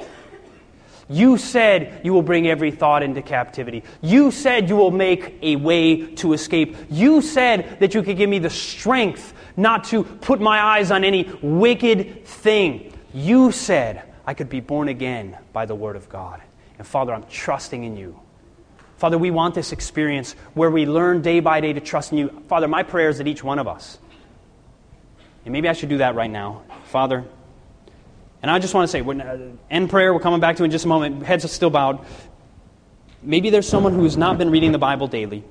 you will bring every thought into captivity. You said you will make a way to escape. You said that you could give me the strength not to put my eyes on any wicked thing. You said I could be born again by the Word of God. And Father, I'm trusting in you. Father, we want this experience where we learn day by day to trust in you. Father, my prayer is that each one of us, and maybe I should do that right now. Father, and I just want to say, end prayer, we're coming back to in just a moment. Heads are still bowed. Maybe there's someone who's not been reading the Bible daily.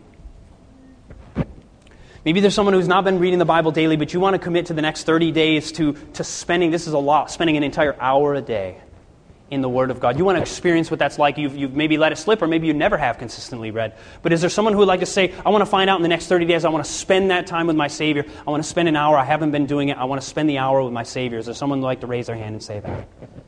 Maybe there's someone who's not been reading the Bible daily, but you want to commit to the next 30 days to spending, this is a lot, spending an entire hour a day in the Word of God. You want to experience what that's like. You've maybe let it slip, or maybe you never have consistently read. But is there someone who would like to say, I want to find out in the next 30 days, I want to spend that time with my Savior. I want to spend an hour. I haven't been doing it. I want to spend the hour with my Savior. Is there someone who would like to raise their hand and say that?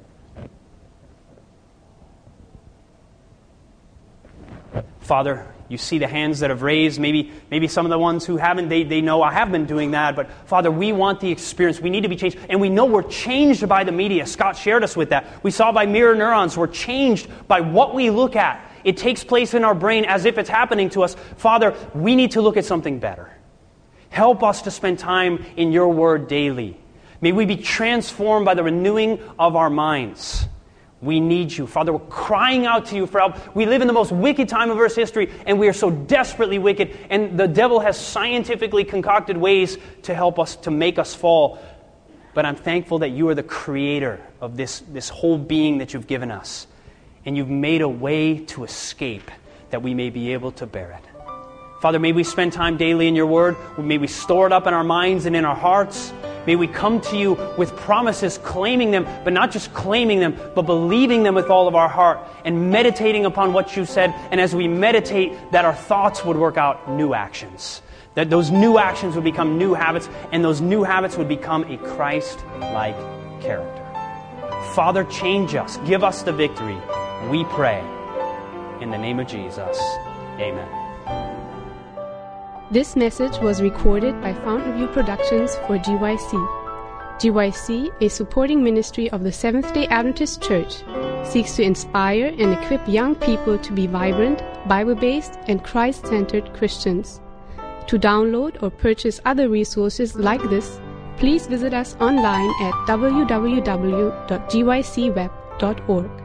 Father, you see the hands that have raised. Maybe some of the ones who haven't, they know I have been doing that. But Father, we want the experience. We need to be changed. And we know we're changed by the media. Scott shared us with that. We saw by mirror neurons. We're changed by what we look at. It takes place in our brain as if it's happening to us. Father, we need to look at something better. Help us to spend time in your word daily. May we be transformed by the renewing of our minds. We need you. Father, we're crying out to you for help. We live in the most wicked time of Earth's history, and we are so desperately wicked, and the devil has scientifically concocted ways to help us, to make us fall. But I'm thankful that you are the creator of this whole being that you've given us, and you've made a way to escape that we may be able to bear it. Father, may we spend time daily in your word. May we store it up in our minds and in our hearts. May we come to you with promises, claiming them, but not just claiming them, but believing them with all of our heart and meditating upon what you said. And as we meditate, that our thoughts would work out new actions. That those new actions would become new habits, and those new habits would become a Christ-like character. Father, change us. Give us the victory. We pray. In the name of Jesus. Amen. This message was recorded by Fountain View Productions for GYC. GYC, a supporting ministry of the Seventh-day Adventist Church, seeks to inspire and equip young people to be vibrant, Bible-based, and Christ-centered Christians. To download or purchase other resources like this, please visit us online at www.gycweb.org.